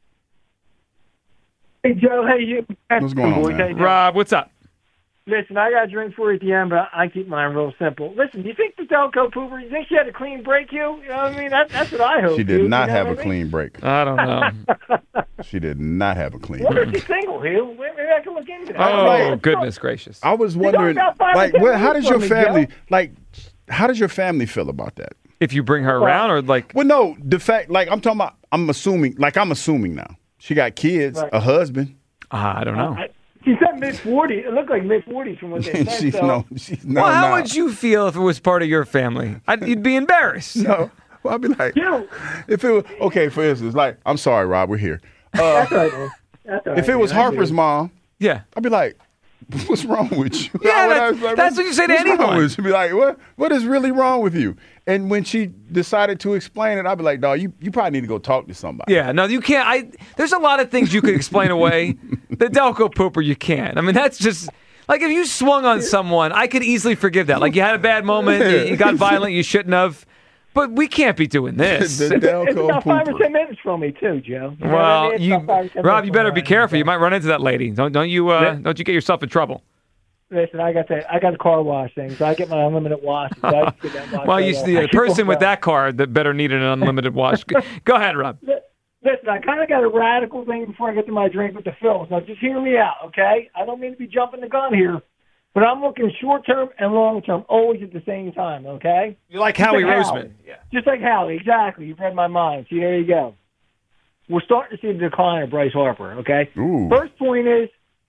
Hey, Joe. Hey, you. What's going on, man? Rob, what's up? Listen, I got a drink for you at the end, but I keep mine real simple. Listen, do you think the Delco Pooper, you think she had a clean break, Hugh? You know what I mean? That's what I hope. She did not have a clean. clean break. I don't know. She did not have a clean What break. if she's single, Hugh? Maybe I can look into that. Oh, goodness gracious. I was wondering, got 5 like, or 10 how does your minutes from me, family, Joe. like, how does your family feel about that? If you bring her around or like... Well, no, the fact, like, I'm talking about, I'm assuming now. She got kids, Right. a husband. I don't know. She said mid-40s. It looked like mid-40s from what they said. she's so. Well, how would you feel if it was part of your family? You'd be embarrassed. No. Well, I'd be like, if it was, okay, for instance, like, I'm sorry, Rob, we're here. That's right, man. That's all right, If it was man. I Harper's do. mom, yeah, I'd be like, what's wrong with you? Yeah, that's what you say to what's wrong anyone. with you? She'd be like, what is really wrong with you? And when she decided to explain it, I'd be like, dog, you probably need to go talk to somebody. Yeah, no, you can't. There's a lot of things you could explain away. The Delco Pooper, you can't. I mean, that's just... Like, if you swung on someone, I could easily forgive that. Like, you had a bad moment, you got violent, you shouldn't have. But we can't be doing this. The It's Delco about 5 or Pooper. 10 minutes from me, too, Joe. You know what I Well, mean? It's about 5 or 10 Rob, minutes you better from be me. careful. You might run into that lady. Don't you get yourself in trouble. Listen, I got the car wash thing, so I get my unlimited wash. So I just get that wash Well, right the off. person with that car that better need an unlimited wash. Go ahead, Rob. Listen, I kind of got a radical thing before I get to my drink with the Phils. Now, just hear me out, okay? I don't mean to be jumping the gun here, but I'm looking short-term and long-term always at the same time, okay? You like Just Howie like Roseman. Yeah. Just like Howie, exactly. You've read my mind. See, there you go. We're starting to see the decline of Bryce Harper, okay? Ooh. First point is,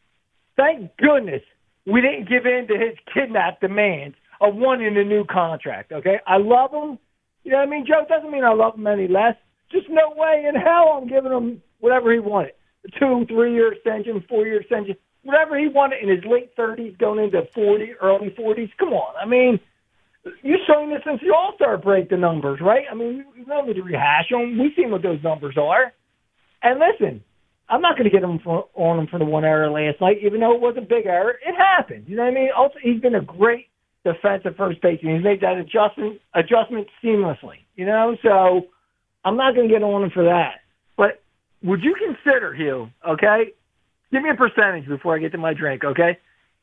thank goodness we didn't give in to his kidnap demands of wanting a new contract, okay? I love him. You know what I mean? Joe, doesn't mean I love him any less. Just no way in hell I'm giving him whatever he wanted. A 2-3-year extension, 4-year extension, whatever he wanted in his late 30s, going into 40, early 40s. Come on. I mean, you've shown this since the All-Star break, the numbers, right? I mean, you don't need to rehash them. We've seen what those numbers are. And listen, I'm not going to get him on him for the one error last night, even though it was a big error. It happened. You know what I mean? Also, he's been a great defensive first baseman. He's made that adjustment seamlessly. You know, so I'm not going to get on him for that. But would you consider, Hugh, okay? Give me a percentage before I get to my drink, okay?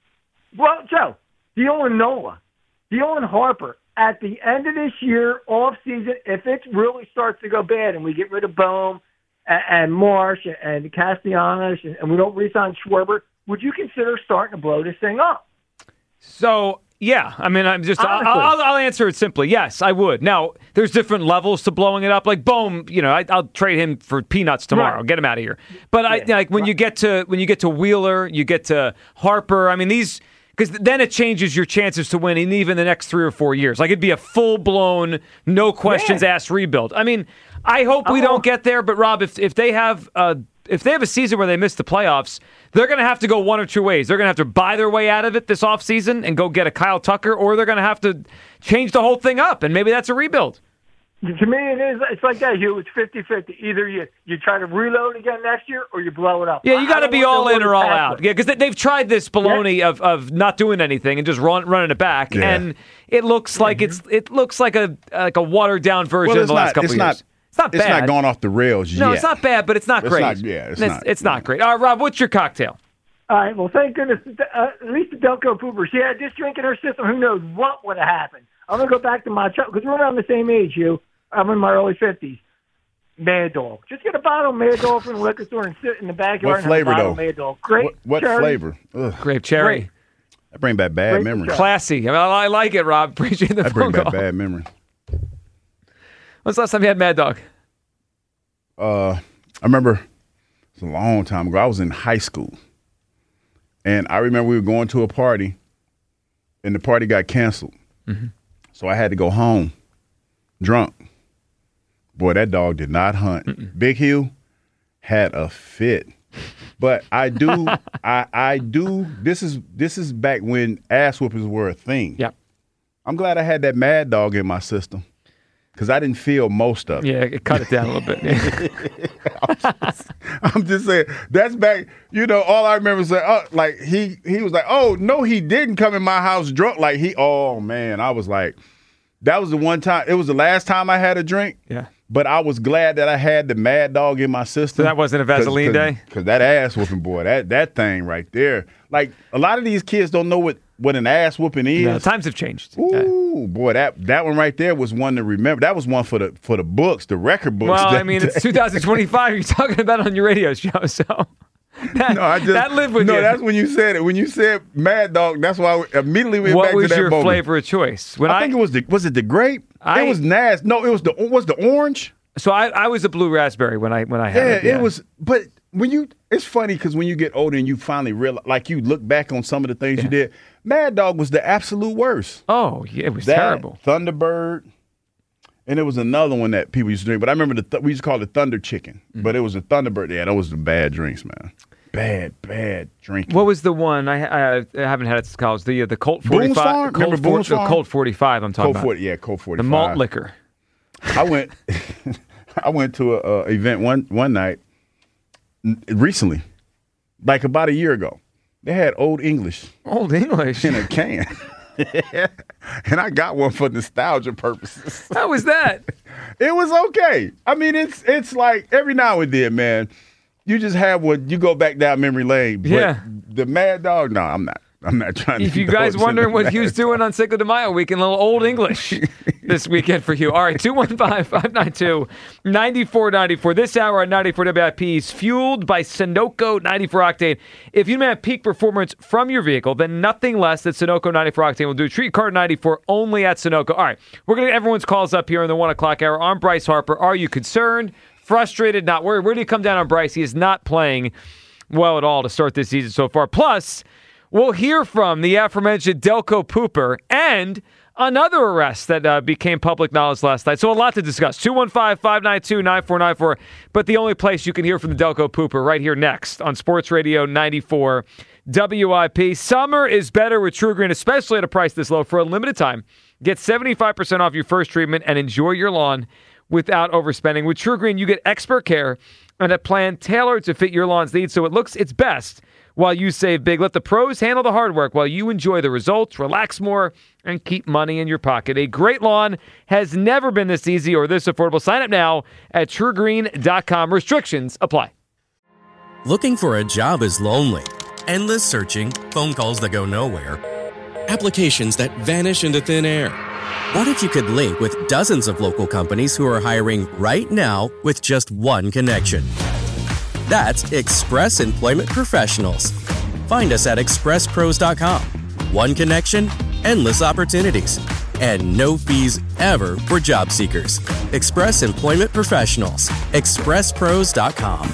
Well, Joe, Dylan Nola, Dylan Harper, at the end of this year, off season, if it really starts to go bad and we get rid of Bohm and Marsh and Castellanos and we don't re-sign Schwarber, would you consider starting to blow this thing up? So Yeah, I mean, I'll answer it simply. Yes, I would. Now, there's different levels to blowing it up. Like Bohm, I'll trade him for peanuts tomorrow. Right. Get him out of here. But when you get to Wheeler, you get to Harper. I mean, these because then it changes your chances to win in even the next 3 or 4 years. Like it'd be a full blown, no questions asked rebuild. I mean, I hope we don't get there. But Rob, if they have a season where they miss the playoffs, they're going to have to go one or two ways. They're going to have to buy their way out of it this offseason and go get a Kyle Tucker, or they're going to have to change the whole thing up, and maybe that's a rebuild. To me, it's like that, Hugh. It's 50-50. Either you try to reload again next year or you blow it up. Yeah, you got to be all in or all out. Yeah, because they've tried this baloney of not doing anything and just running it back, and it looks like it looks like a watered down version of the last couple of years. It's not bad. It's not going off the rails yet. No, it's not bad, but it's not great. It's not great. All right, Rob, what's your cocktail? All right, well, thank goodness. At least the Delco Pooper. She had this drink in her system. Who knows what would have happened? I'm going to go back to my child, because we're around the same age, Hugh. I'm in my early 50s. Mad Dog. Just get a bottle of Mad Dog from the liquor store and sit in the backyard and have a bottle of Mad Dog. Great. What flavor? Ugh. Grape cherry. Great. That brings back bad memories. Classy. I like it, Rob. Appreciate the phone call. That brings back bad memories. When's the last time you had Mad Dog? I remember it was a long time ago. I was in high school. And I remember we were going to a party, and the party got canceled. Mm-hmm. So I had to go home drunk. Boy, that dog did not hunt. Mm-mm. Big Hugh had a fit. But I do, this is back when ass whoopings were a thing. Yep. I'm glad I had that Mad Dog in my system, because I didn't feel most of it. Yeah, it cut it down a little bit. I'm just saying, that's back, all I remember is like he was like, oh, no, he didn't come in my house drunk. Like oh, man, I was like, that was the one time, it was the last time I had a drink. Yeah. But I was glad that I had the Mad Dog in my system. So that wasn't a Vaseline day? Because that ass whooping, boy, that thing right there. Like, a lot of these kids don't know what an ass whooping is. No, times have changed. Ooh, boy, that one right there was one to remember. That was one for the books, the record books. Well, I mean, it's 2025. You're talking about it on your radio show, so that lived with you. No, that's when you said it. When you said Mad Dog, that's why I immediately went back to that moment. What was your flavor of choice? I think it was the grape? It was nasty. No, it was the orange. So I was a blue raspberry when I had it. Yeah, it was. But it's funny because when you get older and you finally realize, like you look back on some of the things you did, Mad Dog was the absolute worst. Oh, yeah, it was terrible. Thunderbird, and there was another one that people used to drink. But I remember we used to call it Thunder Chicken, but it was a Thunderbird. Yeah, those were the bad drinks, man. Bad drinking. What was the one? I haven't had it since college. The Colt 45. Remember Boone's Farm? The Colt 45 I'm talking about. Colt 45. The malt liquor. I went to a event one night recently, like about a year ago. They had Old English. Old English? In a can. And I got one for nostalgia purposes. How was that? It was okay. I mean, it's like every now and then, man, you just have you go back down memory lane. But yeah. The Mad Dog, no, I'm not trying to. If you guys wondering what Hugh's doing on Cinco de Mayo weekend, a little Old English this weekend for Hugh. All right, 215-592-9494. This hour on 94 WIP is fueled by Sunoco 94 Octane. If you demand peak performance from your vehicle, then nothing less than Sunoco 94 Octane will do. Treat Card 94 only at Sunoco. All right, we're going to get everyone's calls up here in the 1 o'clock hour on Bryce Harper. Are you concerned, frustrated, not worried? Where do you come down on Bryce? He is not playing well at all to start this season so far. Plus, we'll hear from the aforementioned Delco Pooper and another arrest that became public knowledge last night. So a lot to discuss. 215-592-9494. But the only place you can hear from the Delco Pooper right here next on Sports Radio 94 WIP. Summer is better with True Green, especially at a price this low. For a limited time, get 75% off your first treatment and enjoy your lawn without overspending. With True Green, you get expert care and a plan tailored to fit your lawn's needs so it looks its best while you save big. Let the pros handle the hard work while you enjoy the results, relax more, and keep money in your pocket. A great lawn has never been this easy or this affordable. Sign up now at TrueGreen.com. Restrictions apply. Looking for a job is lonely. Endless searching, phone calls that go nowhere, applications that vanish into thin air. What if you could link with dozens of local companies who are hiring right now with just one connection? That's Express Employment Professionals. Find us at expresspros.com. One connection, endless opportunities, and no fees ever for job seekers. Express Employment Professionals. ExpressPros.com.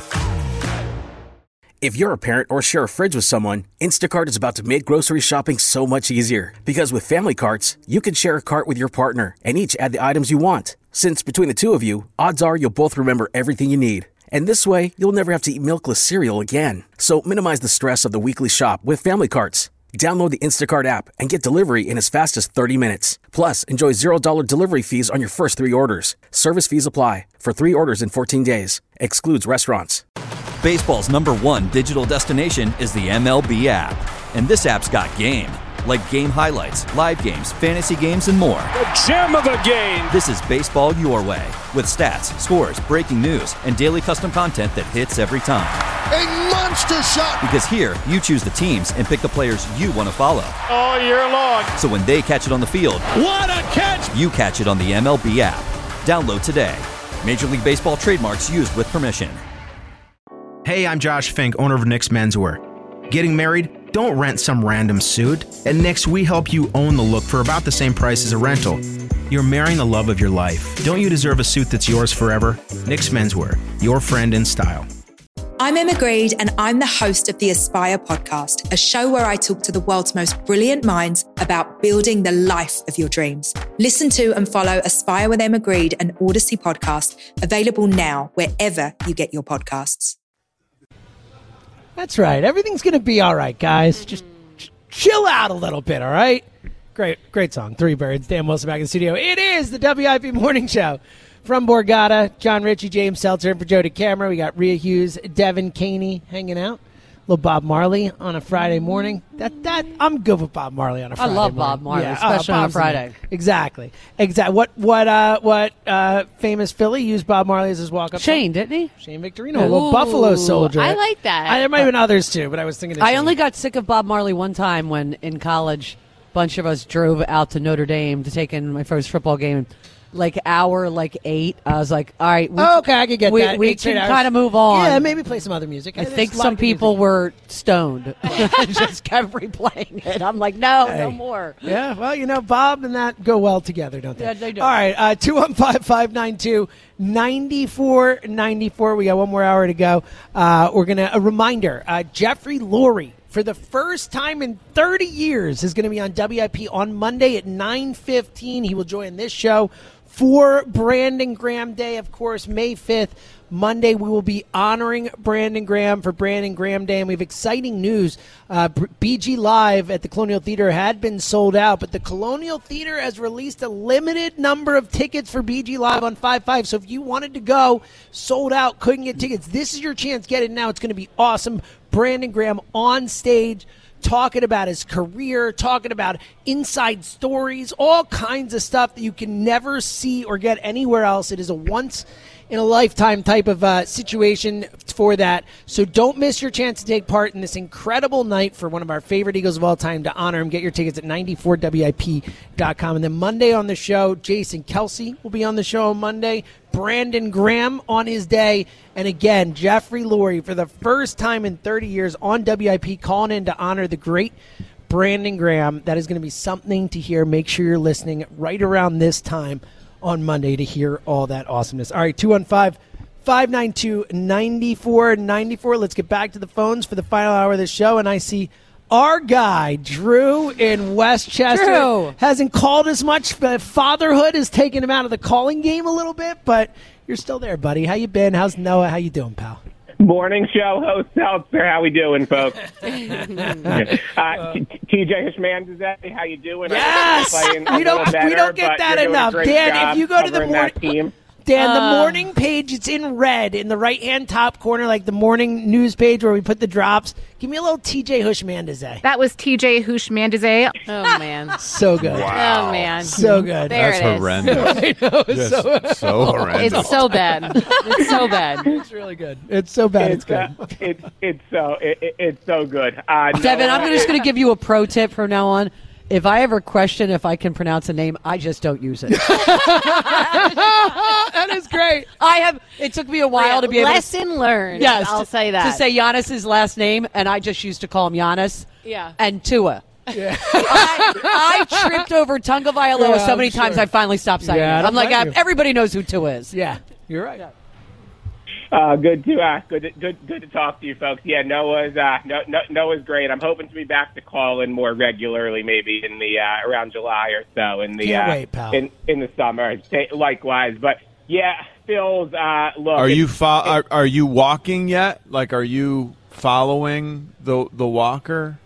If you're a parent or share a fridge with someone, Instacart is about to make grocery shopping so much easier. Because with Family Carts, you can share a cart with your partner and each add the items you want. Since between the two of you, odds are you'll both remember everything you need. And this way, you'll never have to eat milkless cereal again. So minimize the stress of the weekly shop with Family Carts. Download the Instacart app and get delivery in as fast as 30 minutes. Plus, enjoy $0 delivery fees on your first 3 orders. Service fees apply. For 3 orders in 14 days. Excludes restaurants. Baseball's #1 digital destination is the MLB app. And this app's got game. Like game highlights, live games, fantasy games, and more. The gem of the game! This is baseball your way. With stats, scores, breaking news, and daily custom content that hits every time. A monster shot! Because here, you choose the teams and pick the players you want to follow. All year long. So when they catch it on the field, what a catch! You catch it on the MLB app. Download today. Major League Baseball trademarks used with permission. Hey, I'm Josh Fink, owner of Nick's Menswear. Getting married? Don't rent some random suit. At Nick's, we help you own the look for about the same price as a rental. You're marrying the love of your life. Don't you deserve a suit that's yours forever? Nick's Menswear, your friend in style. I'm Emma Greed, and I'm the host of the Aspire podcast, a show where I talk to the world's most brilliant minds about building the life of your dreams. Listen to and follow Aspire with Emma Greed, an Odyssey podcast, available now wherever you get your podcasts. That's right. Everything's going to be all right, guys. Just chill out a little bit, all right? Great song. Three Birds. Dan Wilson back in the studio. It is the WIP Morning Show. From Borgata, John Ritchie, James Seltzer, and for Jody Cameron, we got Rhea Hughes, Devin Caney hanging out. Little Bob Marley on a Friday morning. That I'm good with Bob Marley on a Friday morning. I love Bob Marley, especially on a Friday. Exactly. What famous Philly used Bob Marley as his walk-up? Shane, didn't he? Shane Victorino, a little Buffalo Soldier. I like that. There might have been others too, but I was thinking. I only got sick of Bob Marley one time when in college, a bunch of us drove out to Notre Dame to take in my first football game. Hour 8. I was like, all right. Okay, I could get that. We can kind of move on. Yeah, maybe play some other music. I think some people were stoned. Just kept replaying it. I'm like, no more. Yeah, well, Bob and that go well together, don't they? Yeah, they do. All right, 215-592-9494. We got one more hour to go. We're going to, a reminder, Jeffrey Lurie, for the first time in 30 years, is going to be on WIP on Monday at 9:15. He will join this show for Brandon Graham Day, of course, May 5th. Monday, we will be honoring Brandon Graham for Brandon Graham Day, and we have exciting news. BG Live at the Colonial Theater had been sold out, but the Colonial Theater has released a limited number of tickets for BG Live on 5/5. So if you wanted to go, sold out, couldn't get tickets, this is your chance. Get it now. It's going to be awesome. Brandon Graham on stage, talking about his career, talking about inside stories, all kinds of stuff that you can never see or get anywhere else. It is a once-in-a-lifetime type of situation for that. So don't miss your chance to take part in this incredible night for one of our favorite Eagles of all time. To honor him, get your tickets at 94WIP.com. And then Monday on the show, Jason Kelsey will be on the show on Monday. Brandon Graham on his day. And again, Jeffrey Lurie for the first time in 30 years on WIP, calling in to honor the great Brandon Graham. That is going to be something to hear. Make sure you're listening right around this time on Monday to hear all that awesomeness. All right, 215-592-9494. Let's get back to the phones for the final hour of the show. And I see our guy, Drew in Westchester. Drew hasn't called as much, but fatherhood has taken him out of the calling game a little bit, but you're still there, buddy. How you been? How's Noah? How you doing, pal? Morning show host Seltzer. How we doing, folks? TJ Hishman, how you doing? Yes! We don't get that enough. Dan, if you go to the morning... Dan, the morning page, it's in red in the right-hand top corner, like the morning news page where we put the drops. Give me a little TJ Houshmandzadeh. That was TJ Houshmandzadeh. Oh, man. So good. Wow. Oh, man. So good. There That's it is. horrendous. I know, it's so horrendous. It's so bad. It's so bad. It's really good. It's so bad. It's good. It's so good. Devin, I'm just going to give you a pro tip from now on. If I ever question if I can pronounce a name, I just don't use it. That is great. It took me a while to be able to... Lesson learned. Yes, I'll say that. To say Giannis's last name, and I just used to call him Giannis. Yeah. And Tua. I tripped over Tagovailoa so many times I finally stopped saying it. I'm like, everybody knows who Tua is. Yeah, you're right. Good to talk to you folks. Yeah, Noah's great. I'm hoping to be back to call in more regularly, maybe in the around July or so in the Can't wait, pal. in the summer. Likewise, but yeah, Phil's look. Are you walking yet? Like, are you following the walker?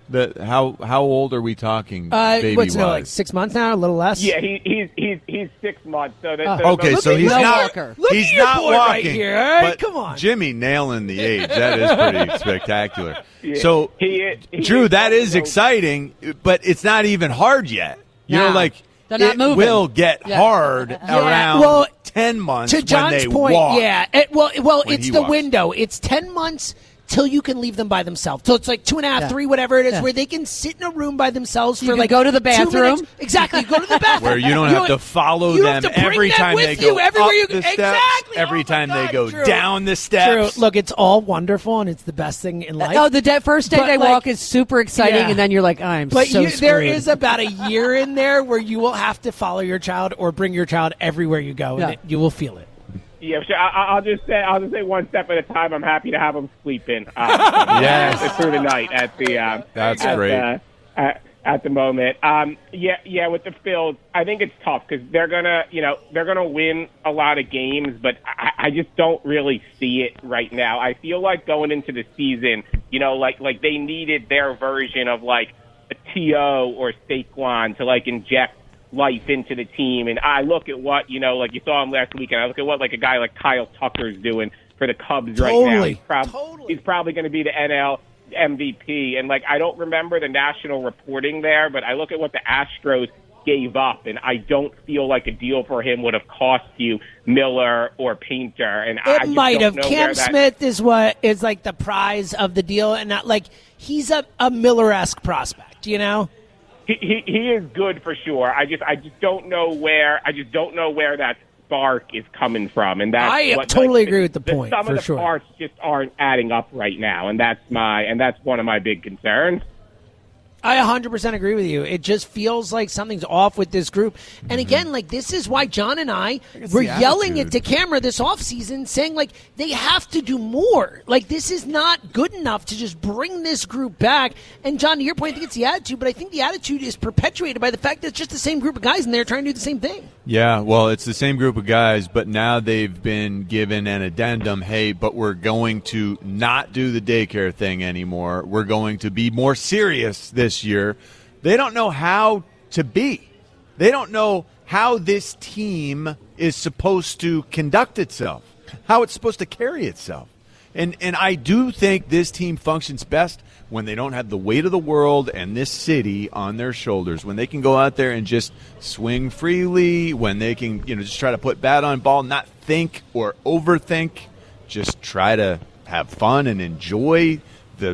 How old are we talking? What's it, like 6 months now? A little less. Yeah, he's 6 months. So okay, so he's not He's not walking. Right here. All right, but come on, Jimmy nailing the age. That is pretty spectacular. Yeah, so, Drew, that is so exciting, but it's not even hard yet. You know, like They're not moving. Will get hard around 10 months to John's when they point, walk. Yeah. It's the window. It's 10 months till you can leave them by themselves. So it's like 2.5, 3, whatever it is, where they can sit in a room by themselves for like go to the 2 bathroom. minutes. Exactly, go to the bathroom. Where you don't have to follow you them have to bring every them time with they you go everywhere up you the steps, exactly. every time they go Drew. down the steps. Drew, look, it's all wonderful and it's the best thing in life. Oh, the first day But, they like, walk is super exciting, and then you're like, I'm but so there screwed. is about a year in there where you will have to follow your child or bring your child everywhere you go, and you will feel it. Yeah, sure. I'll just say one step at a time. I'm happy to have them sleep in. Yes. Through the night at the. That's great. At the moment, with the Phils, I think it's tough because they're gonna win a lot of games, but I just don't really see it right now. I feel like going into the season, like they needed their version of like a T.O. or Saquon to like inject life into the team. And I look at what, like you saw him last weekend. I look at what like a guy like Kyle Tucker's doing for the Cubs right now. He's probably going to be the NL MVP. And like, I don't remember the national reporting there, but I look at what the Astros gave up, and I don't feel like a deal for him would have cost you Miller or Painter. And I just might have. don't know Cam Smith is what is like the prize of the deal, and not like he's a Miller-esque prospect, He is good for sure. I just don't know where that spark is coming from, and that's I totally agree with the point. Some for of the sure. parts just aren't adding up right now, and that's one of my big concerns. I 100% agree with you. It just feels like something's off with this group. And again, like this is why John and I were yelling it to camera this offseason, saying like they have to do more. Like this is not good enough to just bring this group back. And John, to your point, I think it's the attitude, but I think the attitude is perpetuated by the fact that it's just the same group of guys and they're trying to do the same thing. Yeah, well, it's the same group of guys, but now they've been given an addendum. Hey, but we're going to not do the daycare thing anymore. We're going to be more serious this year. They don't know how to be. They don't know how this team is supposed to conduct itself, how it's supposed to carry itself. And I do think this team functions best when they don't have the weight of the world and this city on their shoulders, when they can go out there and just swing freely, when they can, just try to put bat on ball, not think or overthink, just try to have fun and enjoy the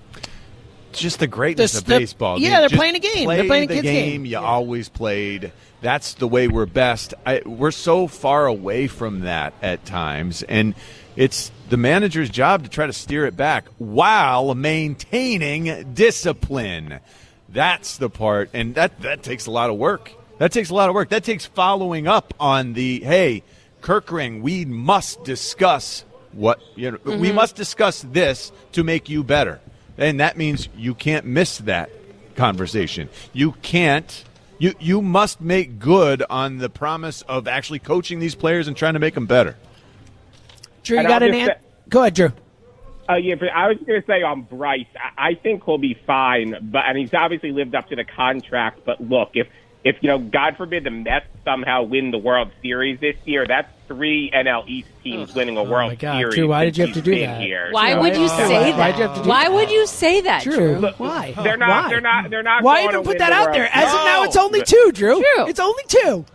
greatness of baseball. Yeah, they're Just playing a game. Play They're playing a the kid's game. You always played. That's the way we're best. We're so far away from that at times, and it's the manager's job to try to steer it back while maintaining discipline. That's the part, and that takes a lot of work. That takes following up on the, hey, Kirkring, we must discuss we must discuss this to make you better. And that means you can't miss that conversation. You can't. You must make good on the promise of actually coaching these players and trying to make them better. Drew, you got an answer? Go ahead, Drew. Yeah, but I was going to say on Bryce, I think he'll be fine. And he's obviously lived up to the contract. But look, if God forbid the Mets somehow win the World Series this year, that's 3 NL East teams winning a World Series. Drew, why did you have to do that? Why would you say that? Why would you say that, Drew? Look, why? They're not. Why going even to put win that the out World there? As Series. of now, it's only 2, Drew. It's only 2.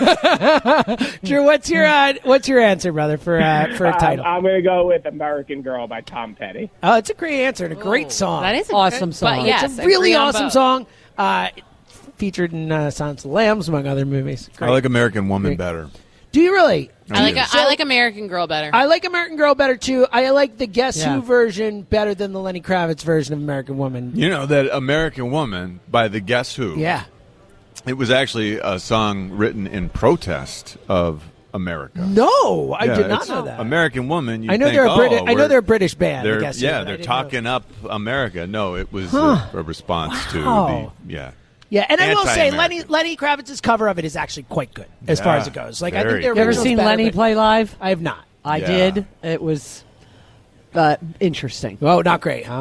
Drew, what's your answer, brother, for a title? I'm going to go with "American Girl" by Tom Petty. Oh, it's a great answer and a great song. That is awesome song. But yes, it's a really agree on awesome both. song. Featured in Silence of the Lambs, among other movies. Great. I like American Woman better. Do you really? I like American Girl better. I like American Girl better too. I like the Guess Who version better than the Lenny Kravitz version of American Woman. You know that American Woman by the Guess Who? Yeah. It was actually a song written in protest of America. No, I did not know that. American Woman. I know they're a British. I know they're a British band. They're, Guess Who, they're talking up America. No, it was a response to the Yeah, and I will say Anti-American. Lenny Kravitz's cover of it is actually quite good as far as it goes. Like I think You ever seen Lenny play live? I have not. I did. It was interesting. Oh, not great, huh?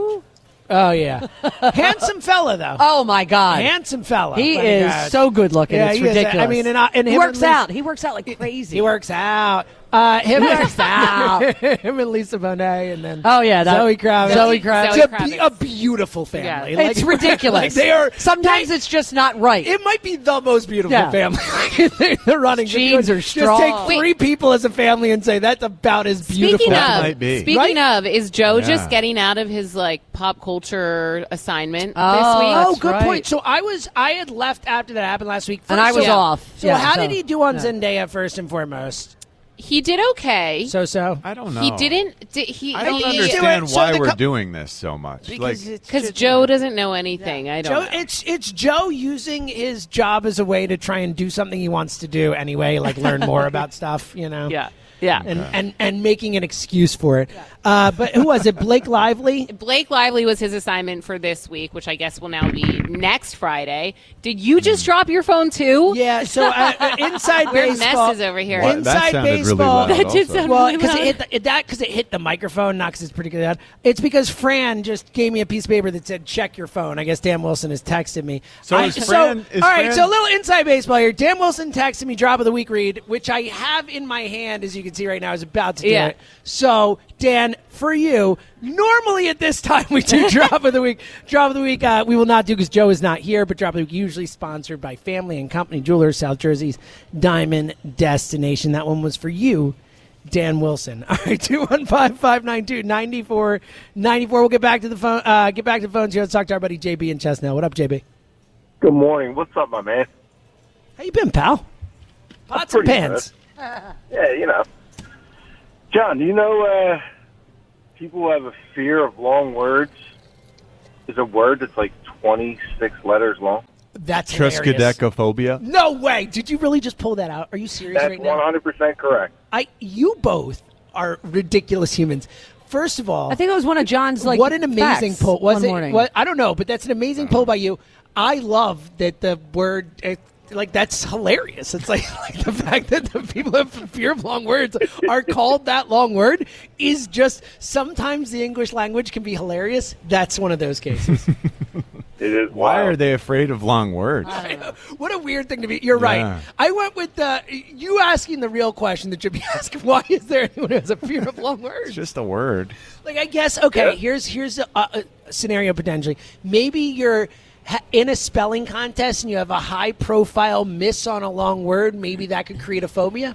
Oh yeah, handsome fella though. Oh my God, handsome fella. He Lenny is Kravitz. so good looking. Yeah, it's he is. ridiculous. I mean, and he him works and out. He works out like crazy. He works out. Him works out. Him and Lisa Bonet, and then Zoe Kravitz. Zoe Kravitz. It's a beautiful family. Yeah. Like, It's ridiculous. Like they are. Sometimes it's just not right. It might be the most beautiful Yeah. family. They're running. Genes are strong. Just take three people as a family and say that's about as beautiful. Speaking of, is Joe Yeah. just getting out of his pop culture assignment this week? Oh, good point. So I had left after that happened last week, And I was off. So Yeah, how so- did he do on yeah. Zendaya first and foremost? He did okay. So. I don't know. He didn't. He, I don't he- understand why we're doing this so much. Because Joe doesn't know anything. I don't Joe, know. it's Joe using his job as a way to try and do something he wants to do anyway, like learn more about stuff, you know. Yeah. And making an excuse for it. But who was it? Blake Lively? Blake Lively was his assignment for this week, which I guess will now be next Friday. Did you just drop your phone too? Yeah. So inside We're baseball, messes over here. What? That Inside sounded really baseball, loud That did also. sound well, really because loud. it hit the microphone, not because it's pretty loud. It's because Fran just gave me a piece of paper that said "check your phone." I guess Dan Wilson has texted me. So is Fran- all right, so a little inside baseball here. Dan Wilson texted me drop of the week read, which I have in my hand, as you can see right now. I was about to do Yeah. it. So Dan, for you, normally at this time we do drop of the week. Drop of the week we will not do because Joe is not here. But drop of the week usually sponsored by Family and Company Jewelers, South Jersey's Diamond Destination. That one was for you, Dan Wilson. All right, 215-592-9494. We'll get back to the phone. Get back to the phones here. Let's talk to our buddy JB in Chestnut. What up, JB? Good morning. What's up, my man? How you been, pal? Pots and Pretty pans. Yeah, you know. John, do you know people have a fear of long words? There's a word that's like 26 letters long. That's hilarious. Triskaidekaphobia. No way. Did you really just pull that out? Are you serious That's right now? 100% correct. You both are ridiculous humans. First of all, I think it was one of John's what an amazing facts pull. Was one it? morning. What, I don't know, but that's an amazing pull by you. I love that the word. That's hilarious. It's like the fact that the people who have fear of long words are called that long word is just sometimes the English language can be hilarious. That's one of those cases. It is. Why are they afraid of long words? What a weird thing to be. You're Yeah. right. I went with you asking the real question that should be asking. Why is there anyone who has a fear of long words? It's just a word. Like, I guess, okay, here's a scenario potentially. Maybe you're in a spelling contest and you have a high-profile miss on a long word. Maybe that could create a phobia.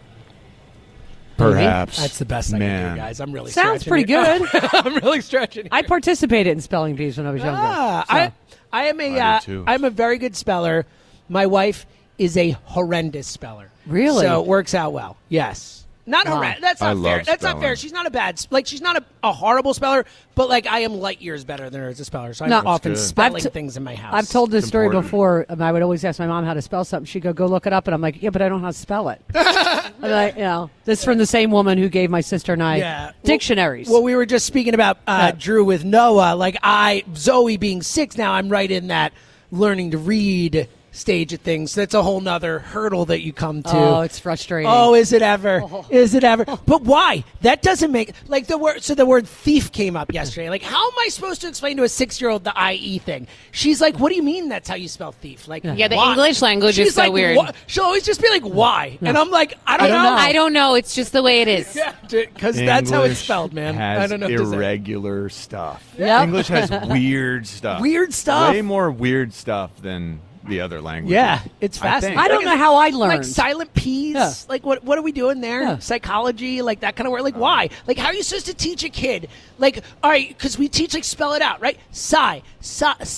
Perhaps. That's the best I can Man. do, guys. I'm really Sounds stretching pretty here. good. I'm really stretching here. I participated in spelling bees when I was younger. So. I am I do too. I'm a very good speller. My wife is a horrendous speller. Really? So it works out well. Yes. Not Wow. horrendous. That's I not fair. love That's not spelling. fair. She's not a bad, she's not a horrible speller, but I am light years better than her as a speller. So I'm No. often That's good. spelling I've things in my house. I've told this It's story important. before. I would always ask my mom how to spell something. She'd go look it up, and I'm like, yeah, but I don't know how to spell it. I'm like, this is from the same woman who gave my sister and I dictionaries. Well, we were just speaking about Drew with Noah. Zoe being 6 now, I'm right in that learning to read stage of things. That's a whole nother hurdle that you come to. Oh, it's frustrating. Oh, is it ever? Is it ever? But why? That doesn't make the word. So the word thief came up yesterday. How am I supposed to explain to a 6-year-old the IE thing? She's like, "What do you mean? That's how you spell thief?" Yeah, the why? English language She's is so like, weird. "Wha-" She'll always just be like, "Why?" And I'm like, "I don't know." I don't know. It's just the way it is. Yeah, because that's how it's English spelled, man. Has I don't know. What to say. irregular stuff. Yep. English has weird stuff. Weird stuff. Way more weird stuff than the other languages. Yeah, it's fascinating. I don't know how I learned. Silent P's. Yeah. What are we doing there? Yeah. Psychology, that kind of word. Why? How are you supposed to teach a kid? All right, because we teach spell it out, right?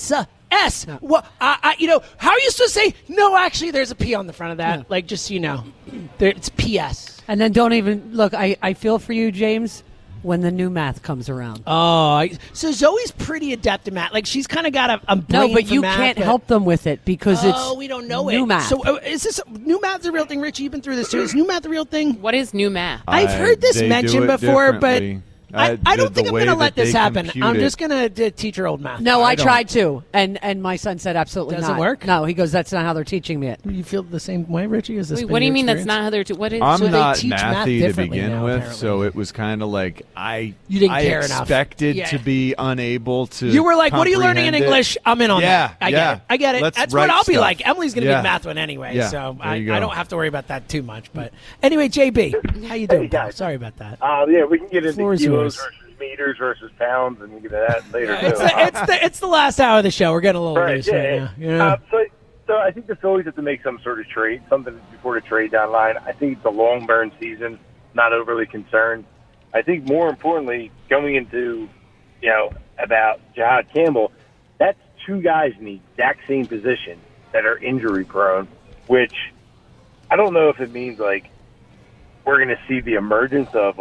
S. Well, how are you supposed to say, no, actually, there's a P on the front of that? Yeah. Like, just so you know. It's PS. And then don't even look. I feel for you, James, when the new math comes around. Oh, so Zoe's pretty adept at math. Like, she's kind of got a brain No, but for you math, can't but- help them with it because it's we don't know new it. math. So is this new math a real thing, Richie? You've been through this too. Is new math a real thing? What is new math? I've heard this They do mentioned it before, but differently. I don't think I'm way going to let that this they happen. compute I'm it. just going to teach her old math. No, I don't. tried to, and my son said absolutely Doesn't not. work? No, he goes, that's not how they're teaching me it. You feel the same way, Richie? Is this? Wait, been what do you your mean that's experience? not how they're what is I'm So they not teach math mathy to differently begin now, with, apparently. so it was kind of like You didn't I care enough. expected Yeah. to be unable to. You were like, "What are you learning in comprehend it. English?" I'm in on Yeah, that. I yeah. get it. I get it. Let's That's what write I'll be stuff. like. Emily's going to Yeah. be a math one anyway, Yeah, so there you I go. don't have to worry about that too much. But anyway, JB, how you doing, pal? Sorry about that. Yeah, we can get into Floor is kilos yours. versus meters versus pounds, and we can get to that later. It's the last hour of the show. We're getting a little Right, loose yeah, right yeah. now. You know? So I think the Phillies have to make some sort of trade, something before the trade deadline. I think it's a long burn season. Not overly concerned. I think more importantly, going into about Jihad Campbell, that's two guys in the exact same position that are injury prone. Which I don't know if it means like we're going to see the emergence of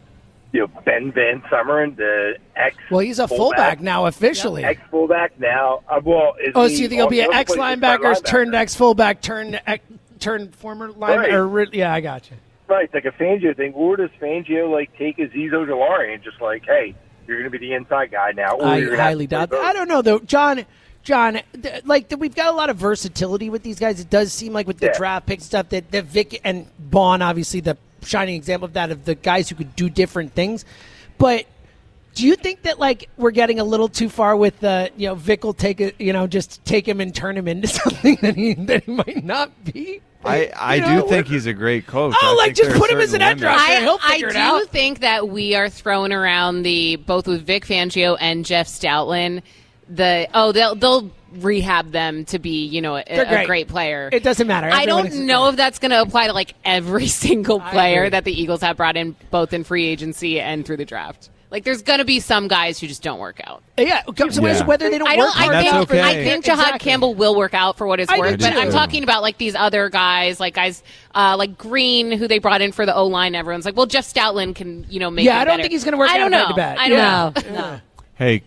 Ben Van Sumeren, the ex. Well, he's a fullback now officially. Ex fullback now. So you think he'll be an ex linebacker turned ex fullback turned former linebacker? Yeah, I got you. Right, it's like a Fangio thing. Or does Fangio take a Zizo Jalari and just hey, you're going to be the inside guy now? Or I you're gonna have highly to play doubt that. both? I don't know though, John. We've got a lot of versatility with these guys. It does seem like with the draft pick stuff that Vic and Vaughn, obviously the shining example of that, of the guys who could do different things. But do you think that we're getting a little too far with Vic will take it, just take him and turn him into something that he might not be? I do think he's a great coach. Oh, I think just there are put him as an certain edge rusher. limits. He'll figure it I out. do think that we are throwing around both with Vic Fangio and Jeff Stoutland. They'll rehab them to be a great player. It doesn't matter. I Everyone don't is- know if that's going to apply to every single player that the Eagles have brought in, both in free agency and through the draft. There's going to be some guys who just don't work out. Yeah, whether they don't I work hard enough. I think Jihad Campbell will work out for what it's I do worth, but too. I'm talking about these other guys, like Green, who they brought in for the O-line. Everyone's like, well, Jeff Stoutland can, make Yeah, him I don't better. think he's going to work I out don't bad know. to bad. I don't know. No. Hey,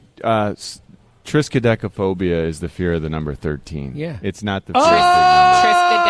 triskaidekaphobia is the fear of the number 13. Yeah. It's not the fear of the number.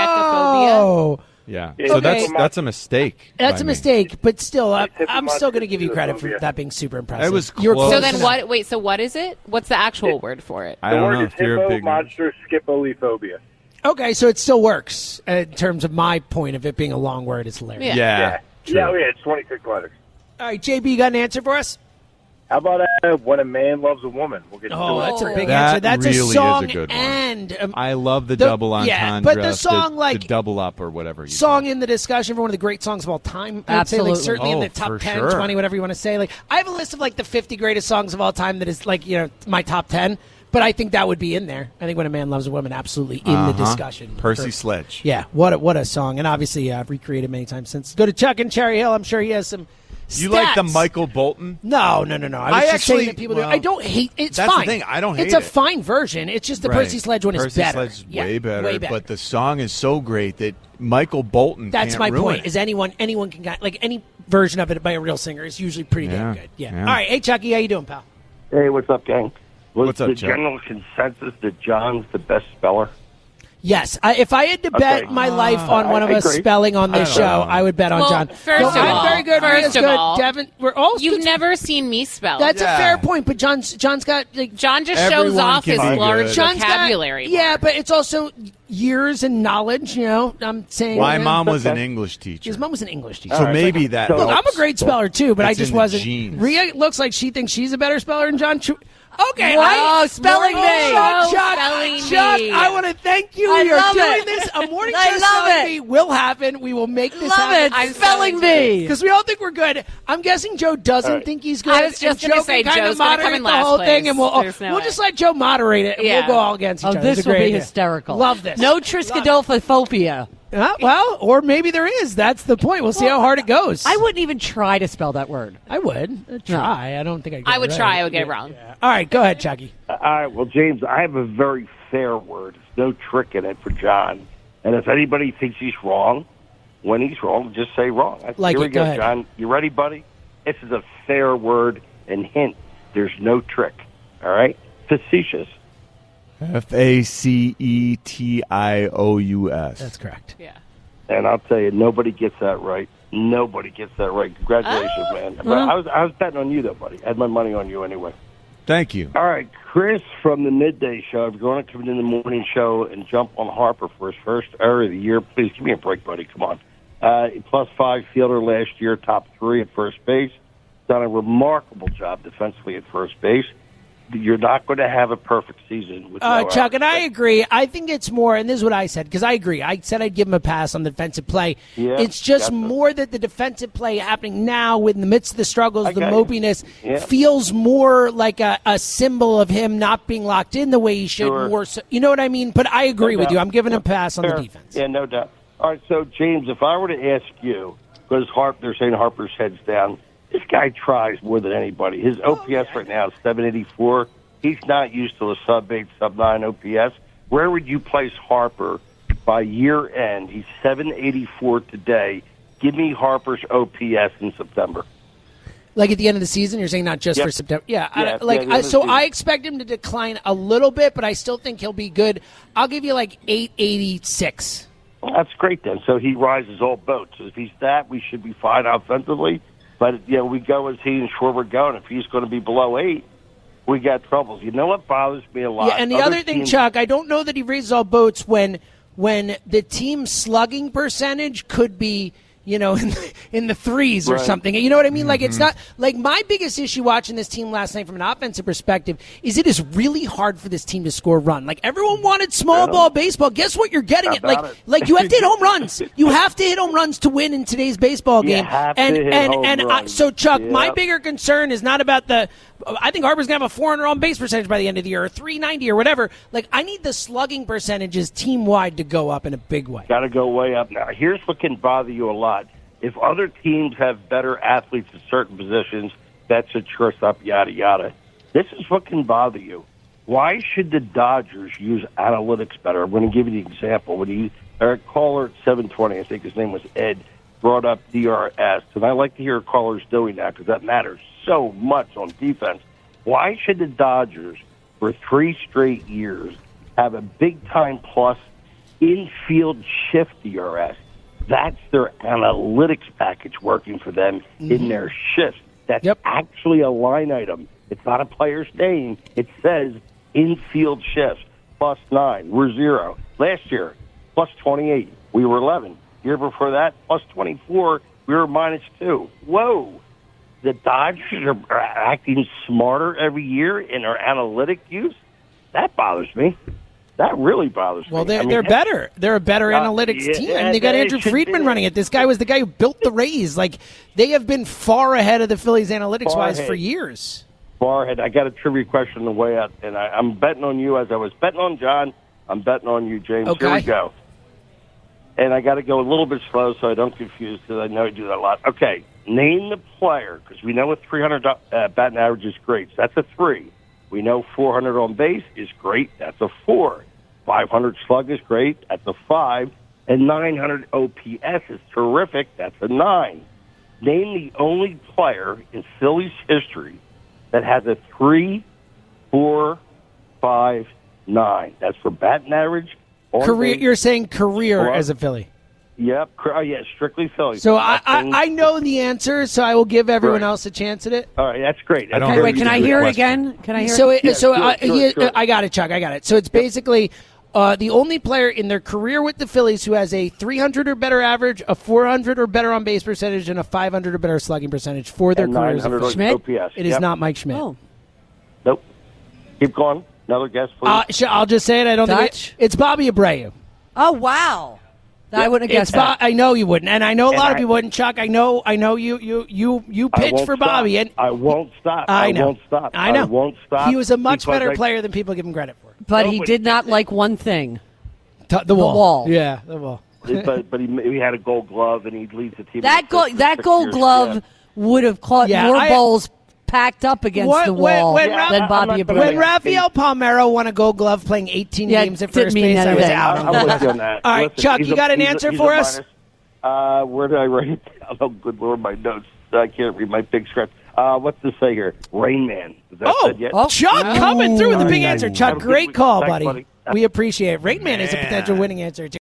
Oh. Yeah. Okay. So that's a mistake. That's a by me. mistake, but still, I'm still going to give you credit for that being super impressive. It was You were close. So close then enough. what? Wait. So what is it? What's the actual word for it? I The don't word know is if you're a hippo big monster schipholiphobia. Okay, so it still works in terms of my point of it being a long word. It's hilarious. Yeah. Yeah, it's 26 letters. All right, JB, you got an answer for us? How about when a man loves a woman? We'll get Oh, to it. that's a big That answer. That's really a is a song good one. and I love the the- double yeah, entendre. but the song, the double up or whatever. song in the discussion for one of the great songs of all time. I would say, Absolutely. certainly in Oh, the top for 10, sure. 20, whatever you want to say. I have a list of the 50 greatest songs of all time that is my top 10. But I think that would be in there. I think When a Man Loves a Woman, absolutely in the discussion. Percy Sledge. Yeah, what a song. And obviously, I've recreated many times since. Go to Chuck in Cherry Hill. I'm sure he has some You like the stats. Michael Bolton? No. I was just actually- saying that people do. well, I don't hate. It's that's the fine. thing, I don't hate It's a it. fine version. It's just the Right. Percy Sledge one is Percy better. Sledge is Yeah, way better, way better. but the song is so great that Michael Bolton That's can't my ruin point. it. Is anyone can get any version of it by a real singer is usually pretty damn Yeah, good. Yeah. yeah. All right. Hey Chucky, how you doing, pal? Hey, what's up, gang? Was What's up, the Chuck? general consensus that John's the best speller? Yes. If I had to bet my life on one of I us agree. spelling on this I show, don't know. I would bet on Well, John. first No, of I'm all- very good. first Maria's of good. all, Devin, we're all. You've never seen me spell. That's a Yeah. fair point, but John's got John just shows Everyone off can his be large good. John's got- vocabulary. Yeah, but it's also years and knowledge. I'm saying. My mom was an English teacher. His mom was an English teacher. So maybe that Look, I'm a helps. great speller too, but I It's just in the wasn't. genes. Rhea looks like she thinks she's a better speller than John. Okay, Wow, spelling bee. Chuck, Spelling Chuck, bee. I want to thank you. I You're love doing it. this. A morning I show love spelling it. bee will happen. We will make this Love happen. it. Spelling bee. Because we all think we're good. I'm guessing Joe doesn't All right. think he's good. I was just and gonna Joe say can kind of Joe's gonna come moderate in the last whole place. thing, and There's no we'll way. just let Joe moderate it, and Yeah. we'll go all against each Oh, other. this It's a will great be idea. hysterical. Love this. No Love it. triskaidekaphobia. Well, or maybe there is. That's the point. We'll see how hard it goes. I wouldn't even try to spell that word. I would try. I don't think I'd get I would it right. try. I would get it wrong. Yeah. All right, go ahead, Chucky. All right, well, James, I have a very fair word. There's no trick in it for John. And if anybody thinks he's wrong, when he's wrong, just say wrong. Like Here it. we go, Go ahead. John. You ready, buddy? This is a fair word and hint. There's no trick. All right? Facetious. Facetious. That's correct. Yeah. And I'll tell you, nobody gets that right. Nobody gets that right. Congratulations, man. But I was betting on you, though, buddy. I had my money on you anyway. Thank you. All right, Chris from the midday show. If you're going to come in the morning show and jump on Harper for his first error of the year, please give me a break, buddy. Come on. +5 fielder last year, top 3 at first base. Done a remarkable job defensively at first base. You're not going to have a perfect season with no Chuck, errors. and I agree. I think it's more, and this is what I said, because I agree. I said I'd give him a pass on the defensive play. Yeah, it's just gotcha. more that the defensive play happening now in the midst of the struggles, the got you. mopiness, Yeah. feels more like a symbol of him not being locked in the way he should. Sure. More so, you know what I mean? But I agree No with doubt. you. I'm giving him a pass on Fair. the defense. Yeah, no doubt. All right, so, James, if I were to ask you, because they're saying Harper's head's down, this guy tries more than anybody. His OPS right now is 784. He's not used to a sub-8, sub-9 OPS. Where would you place Harper by year end? He's 784 today. Give me Harper's OPS in September. Like at the end of the season, you're saying not just Yep. for September. Yeah, Yeah, the end of the season. I expect him to decline a little bit, but I still think he'll be good. I'll give you like 886. Well, that's great then. So he rises all boats. If he's that, we should be fine offensively. But, we go as he and Schwarber go, and if he's going to be below 8, we got troubles. You know what bothers me a lot? Yeah, and the other thing, teams- Chuck, I don't know that he raises all boats when the team slugging percentage could be, in the threes or Right. something. You know what I mean? Like, it's not like my biggest issue watching this team last night from an offensive perspective is it is really hard for this team to score a run. Like, everyone wanted small ball baseball. Guess what? You're getting How it. Like, about it? like you have to hit home runs. You have to hit home runs to win in today's baseball You game. have to and hit and home and runs. so, Chuck, my Yep. bigger concern is not about the. I think Harper's gonna have a 400 on base percentage by the end of the year, or 390 or whatever. Like, I need the slugging percentages team wide to go up in a big way. Got to go way up now. Here's what can bother you a lot. If other teams have better athletes at certain positions, that should trust up, yada, yada. This is what can bother you. Why should the Dodgers use analytics better? I'm going to give you the example. When Eric Caller at 720, I think his name was Ed, brought up DRS, and I like to hear callers doing that because that matters so much on defense. Why should the Dodgers, for 3 straight years, have a big-time plus infield shift DRS? That's their analytics package working for them in their shifts. That's actually a line item. It's not a player's name. It says infield shifts, +9. We're 0. Last year, +28. We were 11. Year before that, +24. We were -2. Whoa. The Dodgers are acting smarter every year in their analytic use? That bothers me. That really bothers me. Well, they're I mean, they're better. They're a better analytics team. I mean, they got it Andrew should Friedman be. running it. This guy was the guy who built the Rays. Like, they have been far ahead of the Phillies analytics-wise Far for ahead. years. Far ahead. I got a trivia question on the way out, and I'm betting on you as I was betting on John. I'm betting on you, James. Okay. Here we go. And I got to go a little bit slow so I don't confuse, because I know I do that a lot. Okay, name the player, because we know a 300 batting average is great. So that's a 3. We know 400 on base is great. That's a 4. 500 slug is great. That's a 5. And 900 OPS is terrific. That's a 9. Name the only player in Phillies history that has a 3, 4, 5, 9. That's for batting average. on Career, base. you're saying career Hello? as a Philly. Yep. Yeah, strictly Phillies. So I know the answer, so I will give everyone Right. else a chance at it. All right, that's great. I don't Okay, hear wait, you can I the hear it question. Again? Can I hear So, it? I got it, Chuck. I got it. So it's basically the only player in their career with the Phillies who has a 300 or better average, a 400 or better on base percentage, and a 500 or better slugging percentage for their And careers. 900 Schmidt? OPS. It is Yep. not Mike Schmidt. Oh. Nope. Keep going. Another guess, please. I'll just say it. I don't think Dutch? it's Bobby Abreu. Oh, wow. I wouldn't have It's guessed that. I know you wouldn't, and I know a And lot of I- people wouldn't. Chuck, I know you I pitch won't for stop. Bobby, and I won't stop. I know. won't stop. I know. won't stop. He was a much because better player than people give him credit for. But he did not like one thing. The wall. wall. Yeah, the wall. but he had a Gold Glove and he leads the team. That Gold Glove would have caught more bowls packed up against the wall than Bobby Abreu. When Rafael Palmeiro won a Gold Glove playing 18 games at first base, I was out. I'm with you on that. All right, Listen, Chuck, you got an answer for us? Where did I write it down? Oh, good Lord, my notes. I can't read my big script. What's this say here? Rain Man. Is that said yet? Chuck coming through with the big answer. Chuck, great call, buddy. We appreciate it. Rain Man is a potential winning answer, too.